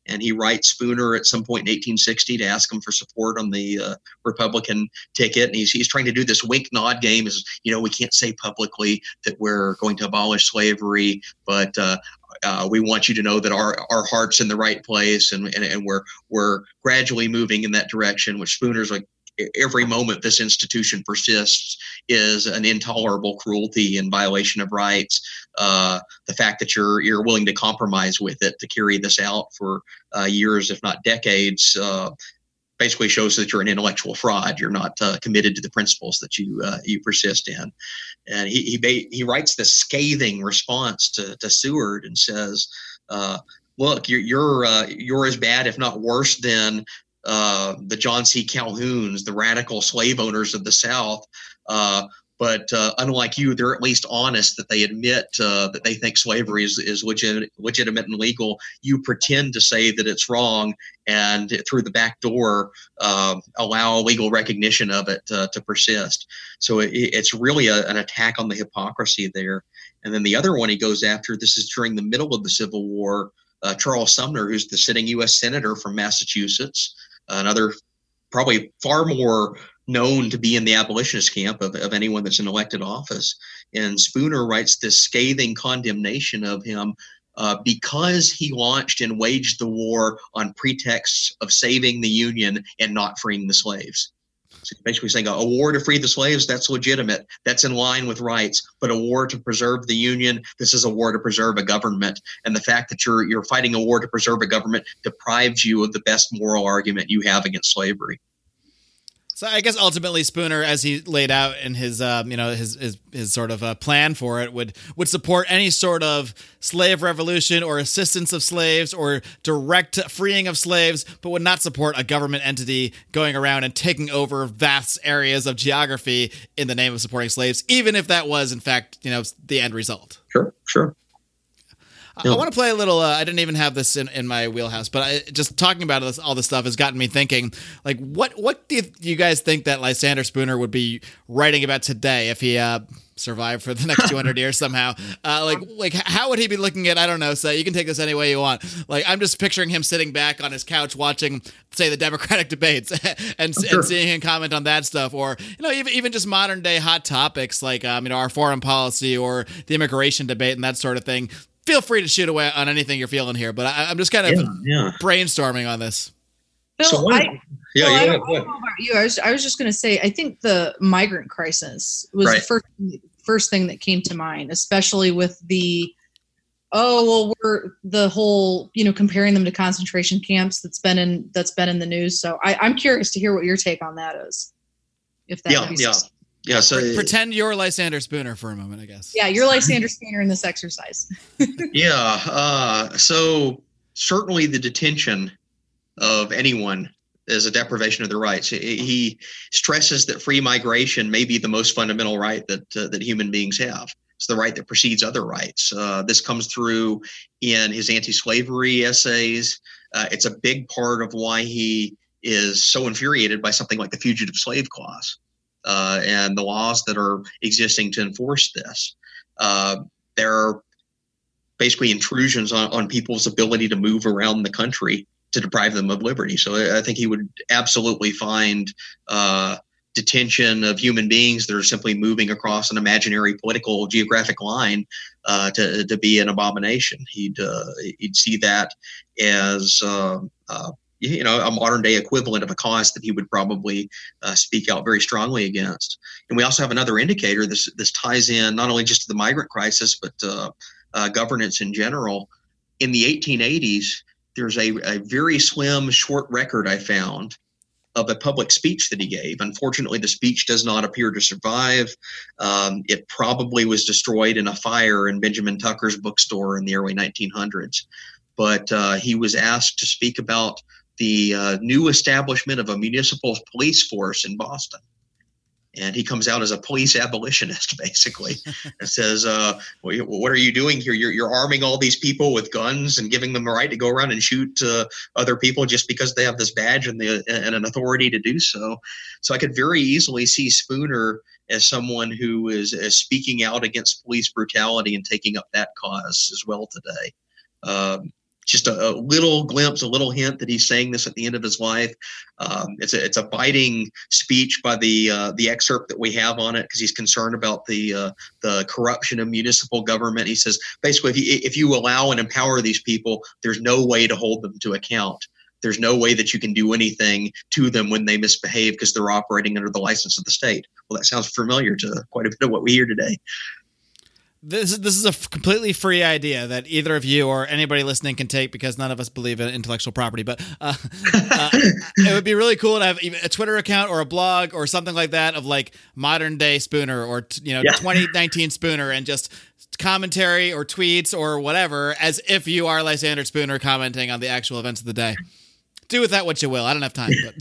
And he writes Spooner at some point in eighteen sixty to ask him for support on the uh, Republican ticket. And he's, he's trying to do this wink nod game is, you know, we can't say publicly that we're going to abolish slavery, but uh, uh, we want you to know that our, our heart's in the right place. And, and, and we're, we're gradually moving in that direction, which Spooner's like, every moment this institution persists is an intolerable cruelty and violation of rights. Uh, the fact that you're you're willing to compromise with it to carry this out for uh, years, if not decades, uh, basically shows that you're an intellectual fraud. You're not uh, committed to the principles that you uh, you persist in. And he he ba- he writes this scathing response to to Seward and says, uh, "Look, you're you're uh, you're as bad, if not worse, than." Uh, the John C. Calhouns, the radical slave owners of the South. Uh, but uh, unlike you, they're at least honest that they admit uh, that they think slavery is, is legit, legitimate and legal. You pretend to say that it's wrong and through the back door uh, allow legal recognition of it uh, to persist. So it, it's really a, an attack on the hypocrisy there. And then the other one he goes after, this is during the middle of the Civil War, uh, Charles Sumner, who's the sitting U S senator from Massachusetts, another probably far more known to be in the abolitionist camp of, of anyone that's in elected office. And Spooner writes this scathing condemnation of him uh, because he launched and waged the war on pretexts of saving the Union and not freeing the slaves. So basically saying a, a war to free the slaves, that's legitimate. That's in line with rights. But a war to preserve the Union, this is a war to preserve a government. And the fact that you're you're fighting a war to preserve a government deprives you of the best moral argument you have against slavery. So I guess ultimately Spooner, as he laid out in his, um, you know, his his, his sort of uh, plan for it, would would support any sort of slave revolution or assistance of slaves or direct freeing of slaves, but would not support a government entity going around and taking over vast areas of geography in the name of supporting slaves, even if that was, in fact, you know, the end result. Sure, sure. I, I want to play a little, uh, I didn't even have this in, in my wheelhouse, but I, just talking about this, all this stuff has gotten me thinking, like, what what do you, you guys think that Lysander Spooner would be writing about today if he uh, survived for the next two hundred years somehow? Uh, like, like how would he be looking at, I don't know, say, you can take this any way you want. Like, I'm just picturing him sitting back on his couch watching, say, the Democratic debates and, sure. and seeing him comment on that stuff. Or, you know, even, even just modern day hot topics like, um, you know, our foreign policy or the immigration debate and that sort of thing. Feel free to shoot away on anything you're feeling here, but I, I'm just kind of yeah, yeah. brainstorming on this. Phil, so what, I, yeah, well, yeah, I don't know about you. I was, I was just going to say, I think the migrant crisis was right. the first, first thing that came to mind, especially with the, oh, well, we're the whole, you know, comparing them to concentration camps that's been in, that's been in the news. So I, I'm curious to hear what your take on that is. If that yeah, yeah. So. Yeah, so Pre- pretend you're Lysander Spooner for a moment, I guess. Yeah, you're Lysander Spooner in this exercise. yeah, uh, so certainly the detention of anyone is a deprivation of their rights. He stresses that free migration may be the most fundamental right that uh, that human beings have. It's the right that precedes other rights. Uh, this comes through in his anti-slavery essays. Uh, it's a big part of why he is so infuriated by something like the Fugitive Slave Clause. Uh, and the laws that are existing to enforce this. Uh, there are basically intrusions on, on people's ability to move around the country to deprive them of liberty. So I think he would absolutely find uh, detention of human beings that are simply moving across an imaginary political geographic line uh, to, to be an abomination. He'd, uh, he'd see that as uh, uh, you know, a modern day equivalent of a cause that he would probably uh, speak out very strongly against. And we also have another indicator. This this ties in not only just to the migrant crisis, but uh, uh, governance in general. In the eighteen eighties, there's a, a very slim short record I found of a public speech that he gave. Unfortunately, the speech does not appear to survive. Um, it probably was destroyed in a fire in Benjamin Tucker's bookstore in the early nineteen hundreds. But uh, he was asked to speak about the uh, new establishment of a municipal police force in Boston. And he comes out as a police abolitionist, basically, and says, uh, what are you doing here? You're, you're arming all these people with guns and giving them the right to go around and shoot uh, other people just because they have this badge and, the, and an authority to do so. So I could very easily see Spooner as someone who is, is speaking out against police brutality and taking up that cause as well today. Um, just a, a little glimpse, a little hint that he's saying this at the end of his life. Um, it's a it's a biting speech by the uh, the excerpt that we have on it, because he's concerned about the uh, the corruption of municipal government. He says basically, if you if you allow and empower these people, there's no way to hold them to account. There's no way that you can do anything to them when they misbehave because they're operating under the license of the state. Well, that sounds familiar to quite a bit of what we hear today. This is this is a f- completely free idea that either of you or anybody listening can take, because none of us believe in intellectual property. But uh, uh, it would be really cool to have a Twitter account or a blog or something like that of like modern day Spooner, or you know yeah. twenty nineteen Spooner, and just commentary or tweets or whatever as if you are Lysander Spooner commenting on the actual events of the day. Do with that what you will. I don't have time, but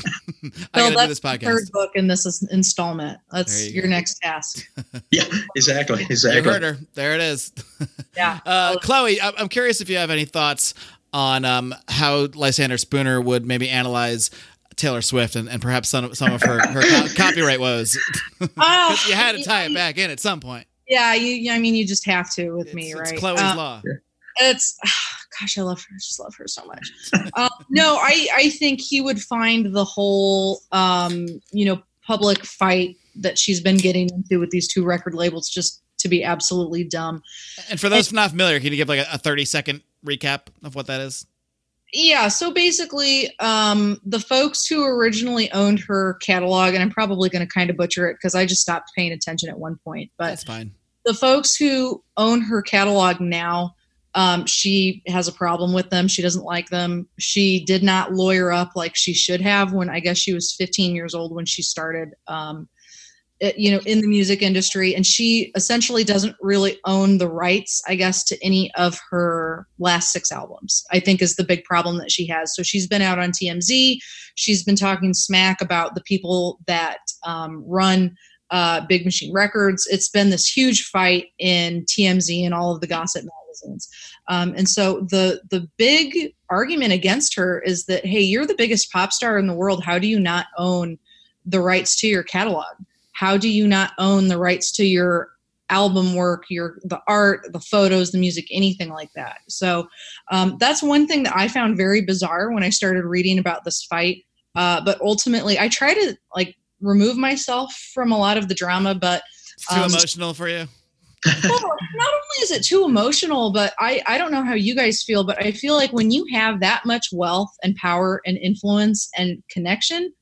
I well, gotta do this podcast. Third book in this is installment. That's you your go. next task. Yeah, exactly. Exactly. You heard her. There it is. Yeah. Uh, Chloe, I'm curious if you have any thoughts on um, how Lysander Spooner would maybe analyze Taylor Swift and, and perhaps some, some of her, her co- copyright woes. Uh, you had to tie it back in at some point. Yeah, you. I mean, you just have to with it's, me, it's right? Chloe's uh, law. It's, gosh, I love her. I just love her so much. um, no, I, I think he would find the whole, um, you know, public fight that she's been getting into with these two record labels just to be absolutely dumb. And for those and, not familiar, can you give like a thirty second recap of what that is? Yeah. So basically, um, the folks who originally owned her catalog, and I'm probably going to kind of butcher it because I just stopped paying attention at one point, but that's fine. The folks who own her catalog now, Um, she has a problem with them. She doesn't like them. She did not lawyer up like she should have when I guess she was fifteen years old when she started, um, it, you know, in the music industry. And she essentially doesn't really own the rights, I guess, to any of her last six albums, I think is the big problem that she has. So she's been out on T M Z. She's been talking smack about the people that um, run uh, Big Machine Records. It's been this huge fight in T M Z and all of the gossip magazines. Um, and so the the big argument against her is that, hey, you're the biggest pop star in the world. How do you not own the rights to your catalog? How do you not own the rights to your album work, your the art, the photos, the music, anything like that? So um, that's one thing that I found very bizarre when I started reading about this fight. Uh, but ultimately, I try to like remove myself from a lot of the drama. But it's too um, emotional for you. Well, not only is it too emotional, but I, I don't know how you guys feel, but I feel like when you have that much wealth and power and influence and connection,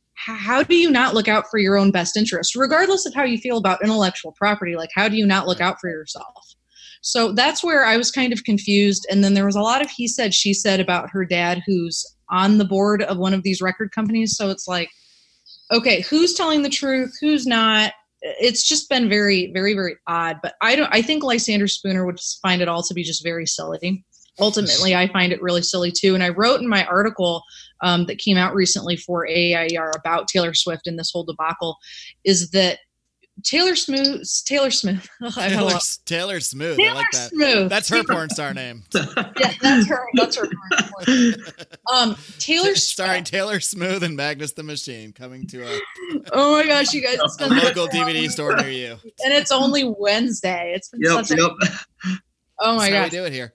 how do you not look out for your own best interest, regardless of how you feel about intellectual property? Like, how do you not look out for yourself? So that's where I was kind of confused. And then there was a lot of he said, she said about her dad, who's on the board of one of these record companies. So it's like, okay, who's telling the truth? Who's not? It's just been very, very, very odd. But I don't. I think Lysander Spooner would find it all to be just very silly. Ultimately, I find it really silly too. And I wrote in my article um, that came out recently for A I E R about Taylor Swift and this whole debacle, is that Taylor Smooth, Taylor Smooth, Taylor, Taylor Smooth, Taylor I like that. Smooth. That's her porn star name. Yeah, that's her. That's her porn star. Um, Taylor starring Taylor Smooth and Magnus the Machine, coming to a oh my gosh, you guys, it's a local D V D store near you, and it's only Wednesday. It's been yep, such yep. a oh my god, god, we do it here.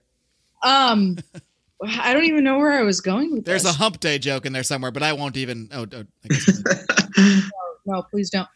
Um, I don't even know where I was going with There's this. a hump day joke in there somewhere, but I won't even. Oh, oh I guess no, no, please don't.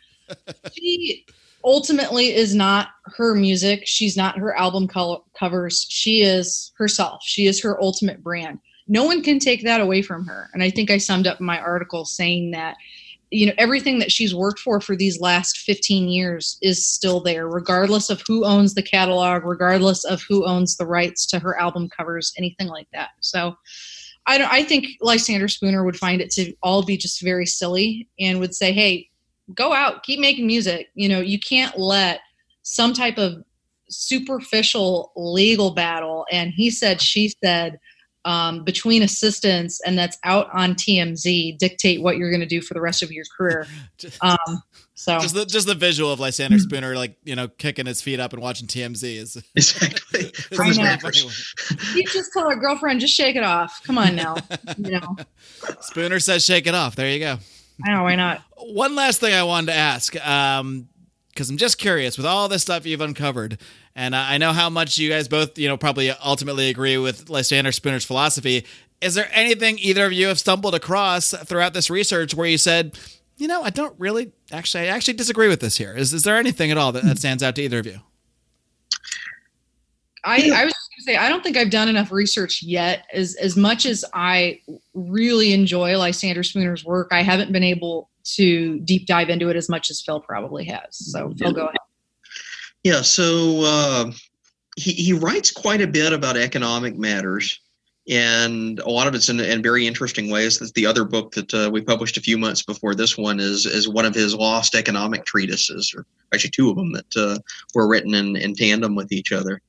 She ultimately is not her music. She's not her album co- covers. She is herself. She is her ultimate brand. No one can take that away from her. And I think I summed up my article saying that, you know, everything that she's worked for for these last fifteen years is still there, regardless of who owns the catalog, regardless of who owns the rights to her album covers, anything like that. So I don't, I think Lysander Spooner would find it to all be just very silly and would say, hey, go out, keep making music. You know, you can't let some type of superficial legal battle, and he said, she said, um, between assistants, and that's out on T M Z, dictate what you're going to do for the rest of your career. Um, so just the, just the visual of Lysander Spooner, like, you know, kicking his feet up and watching T M Z is exactly. I know. You just tell her girlfriend, just shake it off. Come on now. You know, Spooner says, shake it off. There you go. I know, why not? One last thing I wanted to ask, um, because I'm just curious with all this stuff you've uncovered, and I know how much you guys both, you know, probably ultimately agree with Lysander Spooner's philosophy. Is there anything either of you have stumbled across throughout this research where you said, you know, I don't really actually, I actually disagree with this here? Is, is there anything at all that, that stands out to either of you? I, I was just going to say, I don't think I've done enough research yet. As as much as I really enjoy Lysander Spooner's work, I haven't been able to deep dive into it as much as Phil probably has. So Phil, go ahead. Yeah, so uh, he, he writes quite a bit about economic matters, and a lot of it's in, in very interesting ways. That's the other book that uh, we published a few months before this one is is one of his lost economic treatises, or actually two of them that uh, were written in, in tandem with each other.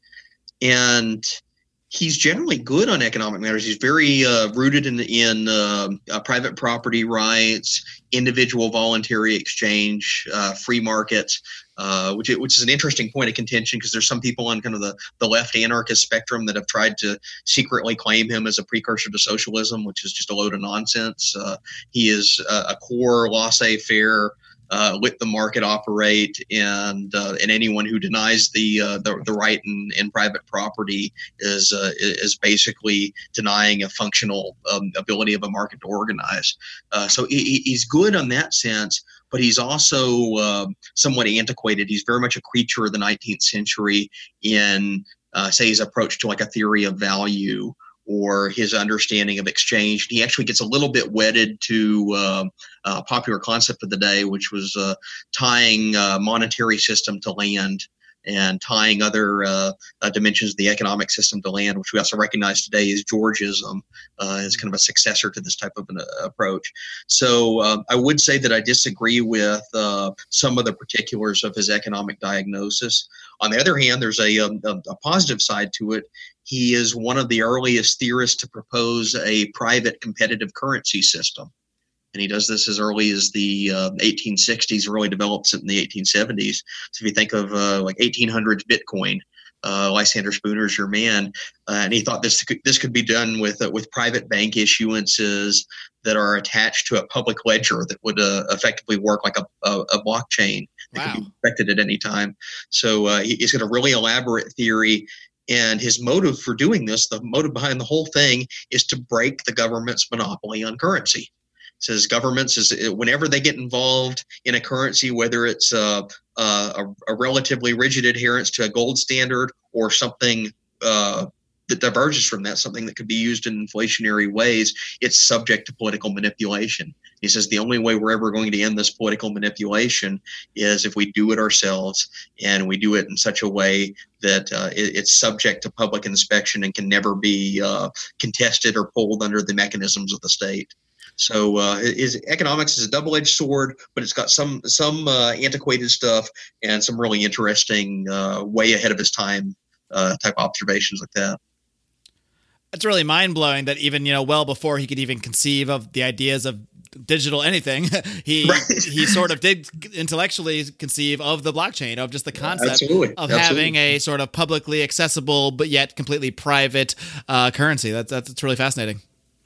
And he's generally good on economic matters. He's very uh, rooted in in uh, uh, private property rights, individual voluntary exchange, uh, free markets, uh, which which is an interesting point of contention because there's some people on kind of the, the left anarchist spectrum that have tried to secretly claim him as a precursor to socialism, which is just a load of nonsense. Uh, he is a, a core laissez-faire. Uh, let the market operate, and uh, and anyone who denies the uh, the, the right in, in private property is uh, is basically denying a functional um, ability of a market to organize. Uh, so he, he's good on that sense, but he's also uh, somewhat antiquated. He's very much a creature of the nineteenth century in uh, say his approach to like a theory of value, or his understanding of exchange. He actually gets a little bit wedded to uh, a popular concept of the day, which was uh, tying uh, monetary system to land and tying other uh, uh, dimensions of the economic system to land, which we also recognize today as Georgism, uh, as kind of a successor to this type of an uh, approach. So uh, I would say that I disagree with uh, some of the particulars of his economic diagnosis. On the other hand, there's a, a, a positive side to it. He is one of the earliest theorists to propose a private competitive currency system. And he does this as early as the uh, eighteen sixties, really develops it in the eighteen seventies. So if you think of uh, like eighteen hundreds Bitcoin, uh, Lysander Spooner's your man. Uh, and he thought this could, this could be done with uh, with private bank issuances that are attached to a public ledger that would uh, effectively work like a, a, a blockchain that Wow. could be affected at any time. So uh, he, he's got a really elaborate theory. And his motive for doing this, the motive behind the whole thing, is to break the government's monopoly on currency. It says governments, is whenever they get involved in a currency, whether it's uh, uh, a, a relatively rigid adherence to a gold standard or something uh, that diverges from that, something that could be used in inflationary ways, it's subject to political manipulation. He says the only way we're ever going to end this political manipulation is if we do it ourselves, and we do it in such a way that uh, it, it's subject to public inspection and can never be uh, contested or pulled under the mechanisms of the state. So uh, his economics is a double-edged sword, but it's got some some uh, antiquated stuff and some really interesting, uh, way ahead of his time uh, type observations like that. It's really mind-blowing that even, you know, well before he could even conceive of the ideas of digital anything, he right. he sort of did intellectually conceive of the blockchain, of just the concept Absolutely. of Absolutely. having a sort of publicly accessible but yet completely private uh, currency. That's, that's it's really fascinating.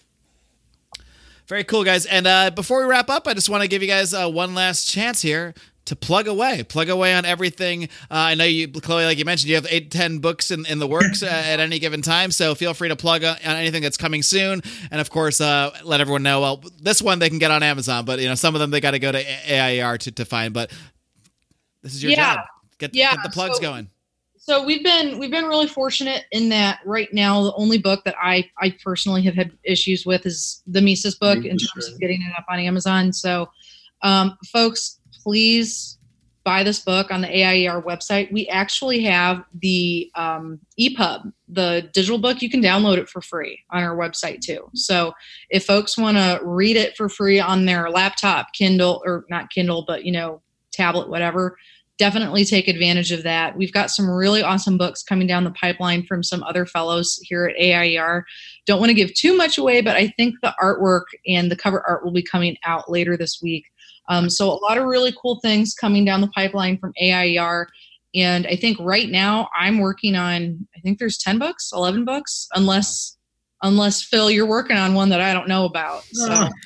Very cool, guys. And uh, before we wrap up, I just want to give you guys uh, one last chance here to plug away, plug away on everything. Uh, I know you, Chloe, like you mentioned, you have eight, ten books in, in the works uh, at any given time. So feel free to plug on anything that's coming soon. And of course, uh, let everyone know, well, this one they can get on Amazon, but you know, some of them they got to go to A I E R to, to find, but this is your yeah. job. Get, yeah. get the plugs so, going. So we've been, we've been really fortunate in that right now, the only book that I, I personally have had issues with is the Mises book in terms of getting it up on Amazon. So um, folks, please buy this book on the A I E R website. We actually have the um, E P U B, the digital book. You can download it for free on our website too. So if folks want to read it for free on their laptop, Kindle, or not Kindle, but, you know, tablet, whatever, definitely take advantage of that. We've got some really awesome books coming down the pipeline from some other fellows here at A I E R. Don't want to give too much away, but I think the artwork and the cover art will be coming out later this week. Um, so a lot of really cool things coming down the pipeline from A I E R. And I think right now I'm working on, I think there's ten books, eleven books, unless, wow. unless Phil, you're working on one that I don't know about. So.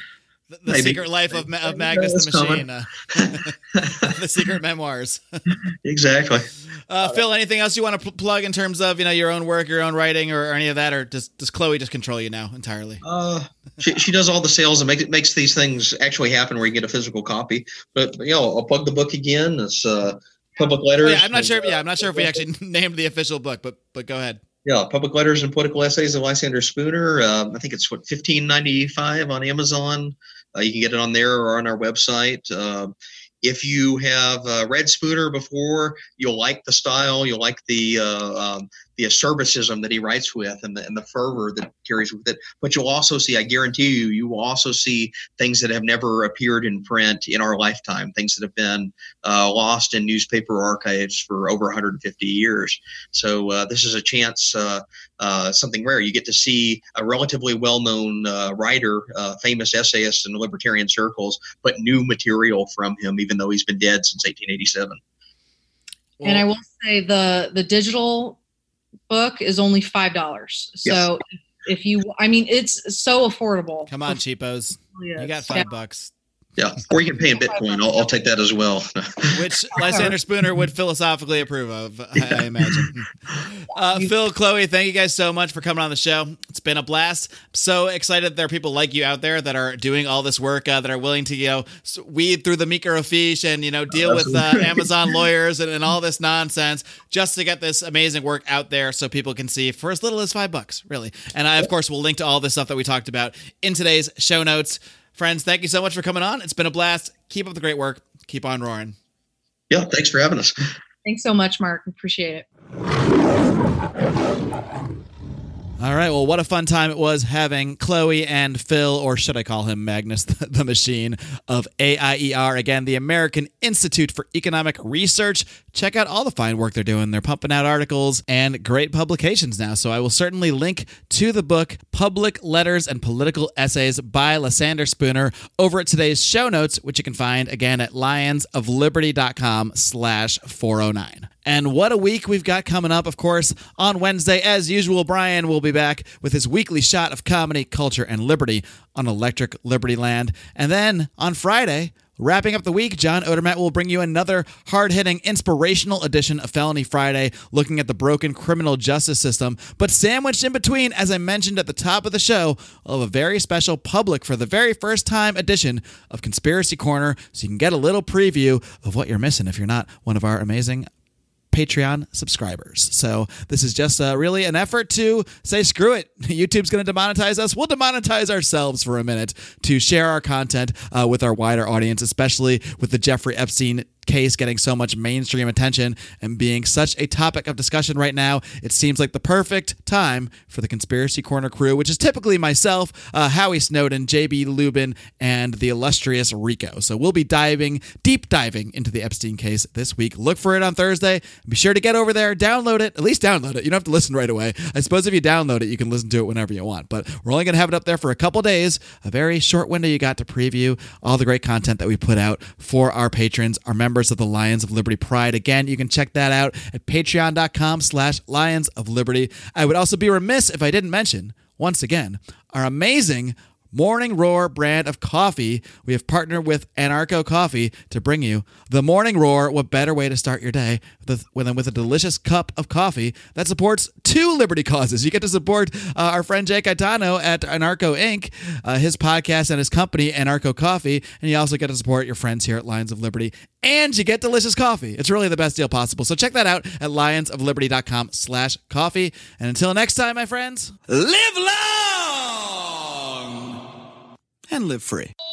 The, the Maybe. Secret Life of, Ma- of Magnus the Machine. Uh, the Secret Memoirs. Exactly. Uh, Phil, anything else you want to pl- plug in terms of, you know, your own work, your own writing, or, or any of that, or does does Chloe just control you now entirely? Uh, she she does all the sales and makes makes these things actually happen where you get a physical copy. But you know, I'll plug the book again. It's uh, Public Letters. Oh, yeah, I'm not sure. Yeah, I'm not sure if we actually named the official book, but but go ahead. Yeah, Public Letters and Political Essays of Lysander Spooner. Um, I think it's what fifteen ninety-five on Amazon. Uh, you can get it on there or on our website. Uh, if you have uh, read Spooner before, you'll like the style. You'll like the uh, um, the acerbicism that he writes with, and the and the fervor that carries with it. But you'll also see, I guarantee you, you will also see things that have never appeared in print in our lifetime. Things that have been uh, lost in newspaper archives for over one hundred fifty years. So uh, this is a chance, uh, uh, something rare. You get to see a relatively well-known uh, writer, uh, famous essayist in libertarian circles, but new material from him, even though he's been dead since eighteen eighty-seven. Well, and I will say the the digital book is only five dollars. So yes. if you, I mean, it's so affordable. Come on, cheapos. Yes. You got five yeah. bucks. Yeah, or you can pay in Bitcoin. I'll, I'll take that as well. Which Lysander Spooner would philosophically approve of, I, I imagine. Uh, Phil, Chloe, thank you guys so much for coming on the show. It's been a blast. I'm so excited that there are people like you out there that are doing all this work, uh, that are willing to, you know, weed through the microfiche and, you know, deal with uh, Amazon lawyers and, and all this nonsense just to get this amazing work out there so people can see for as little as five bucks, really. And I, of course, will link to all this stuff that we talked about in today's show notes. Friends, thank you so much for coming on. It's been a blast. Keep up the great work. Keep on roaring. Yeah, thanks for having us. Thanks so much, Mark. Appreciate it. All right. Well, what a fun time it was having Chloe and Phil, or should I call him Magnus the, the Machine, of A I E R. Again, the American Institute for Economic Research. Check out all the fine work they're doing. They're pumping out articles and great publications now. So I will certainly link to the book Public Letters and Political Essays by Lysander Spooner over at today's show notes, which you can find again at lionsofliberty.com slash 409. And what a week we've got coming up. Of course, on Wednesday, as usual, Brian will be back with his weekly shot of comedy, culture, and liberty on Electric Liberty Land. And then on Friday, wrapping up the week, John Odermatt will bring you another hard-hitting, inspirational edition of Felony Friday, looking at the broken criminal justice system. But sandwiched in between, as I mentioned at the top of the show, we'll have a very special public for the very first time edition of Conspiracy Corner, so you can get a little preview of what you're missing if you're not one of our amazing Patreon subscribers. So this is just uh, really an effort to say, screw it. YouTube's going to demonetize us. We'll demonetize ourselves for a minute to share our content uh, with our wider audience, especially with the Jeffrey Epstein case getting so much mainstream attention and being such a topic of discussion right now. It seems like the perfect time for the Conspiracy Corner crew, which is typically myself, uh, Howie Snowden, J B Lubin, and the illustrious Rico. So we'll be diving, deep diving into the Epstein case this week. Look for it on Thursday. Be sure to get over there, download it, at least download it. You don't have to listen right away. I suppose if you download it, you can listen to it whenever you want, but we're only going to have it up there for a couple days, a very short window you got to preview all the great content that we put out for our patrons, our members of the Lions of Liberty Pride. Again, you can check that out at patreon.com slash Lions of Liberty. I would also be remiss if I didn't mention, once again, our amazing Morning Roar brand of coffee. We have partnered with Anarcho Coffee to bring you the Morning Roar. What better way to start your day than with, with a delicious cup of coffee that supports two liberty causes. You get to support uh, our friend Jake Gaetano at Anarcho Incorporated, uh, his podcast and his company, Anarcho Coffee, and you also get to support your friends here at Lions of Liberty, and you get delicious coffee. It's really the best deal possible. So check that out at lionsofliberty.com slash coffee. And until next time, my friends, live long and live free.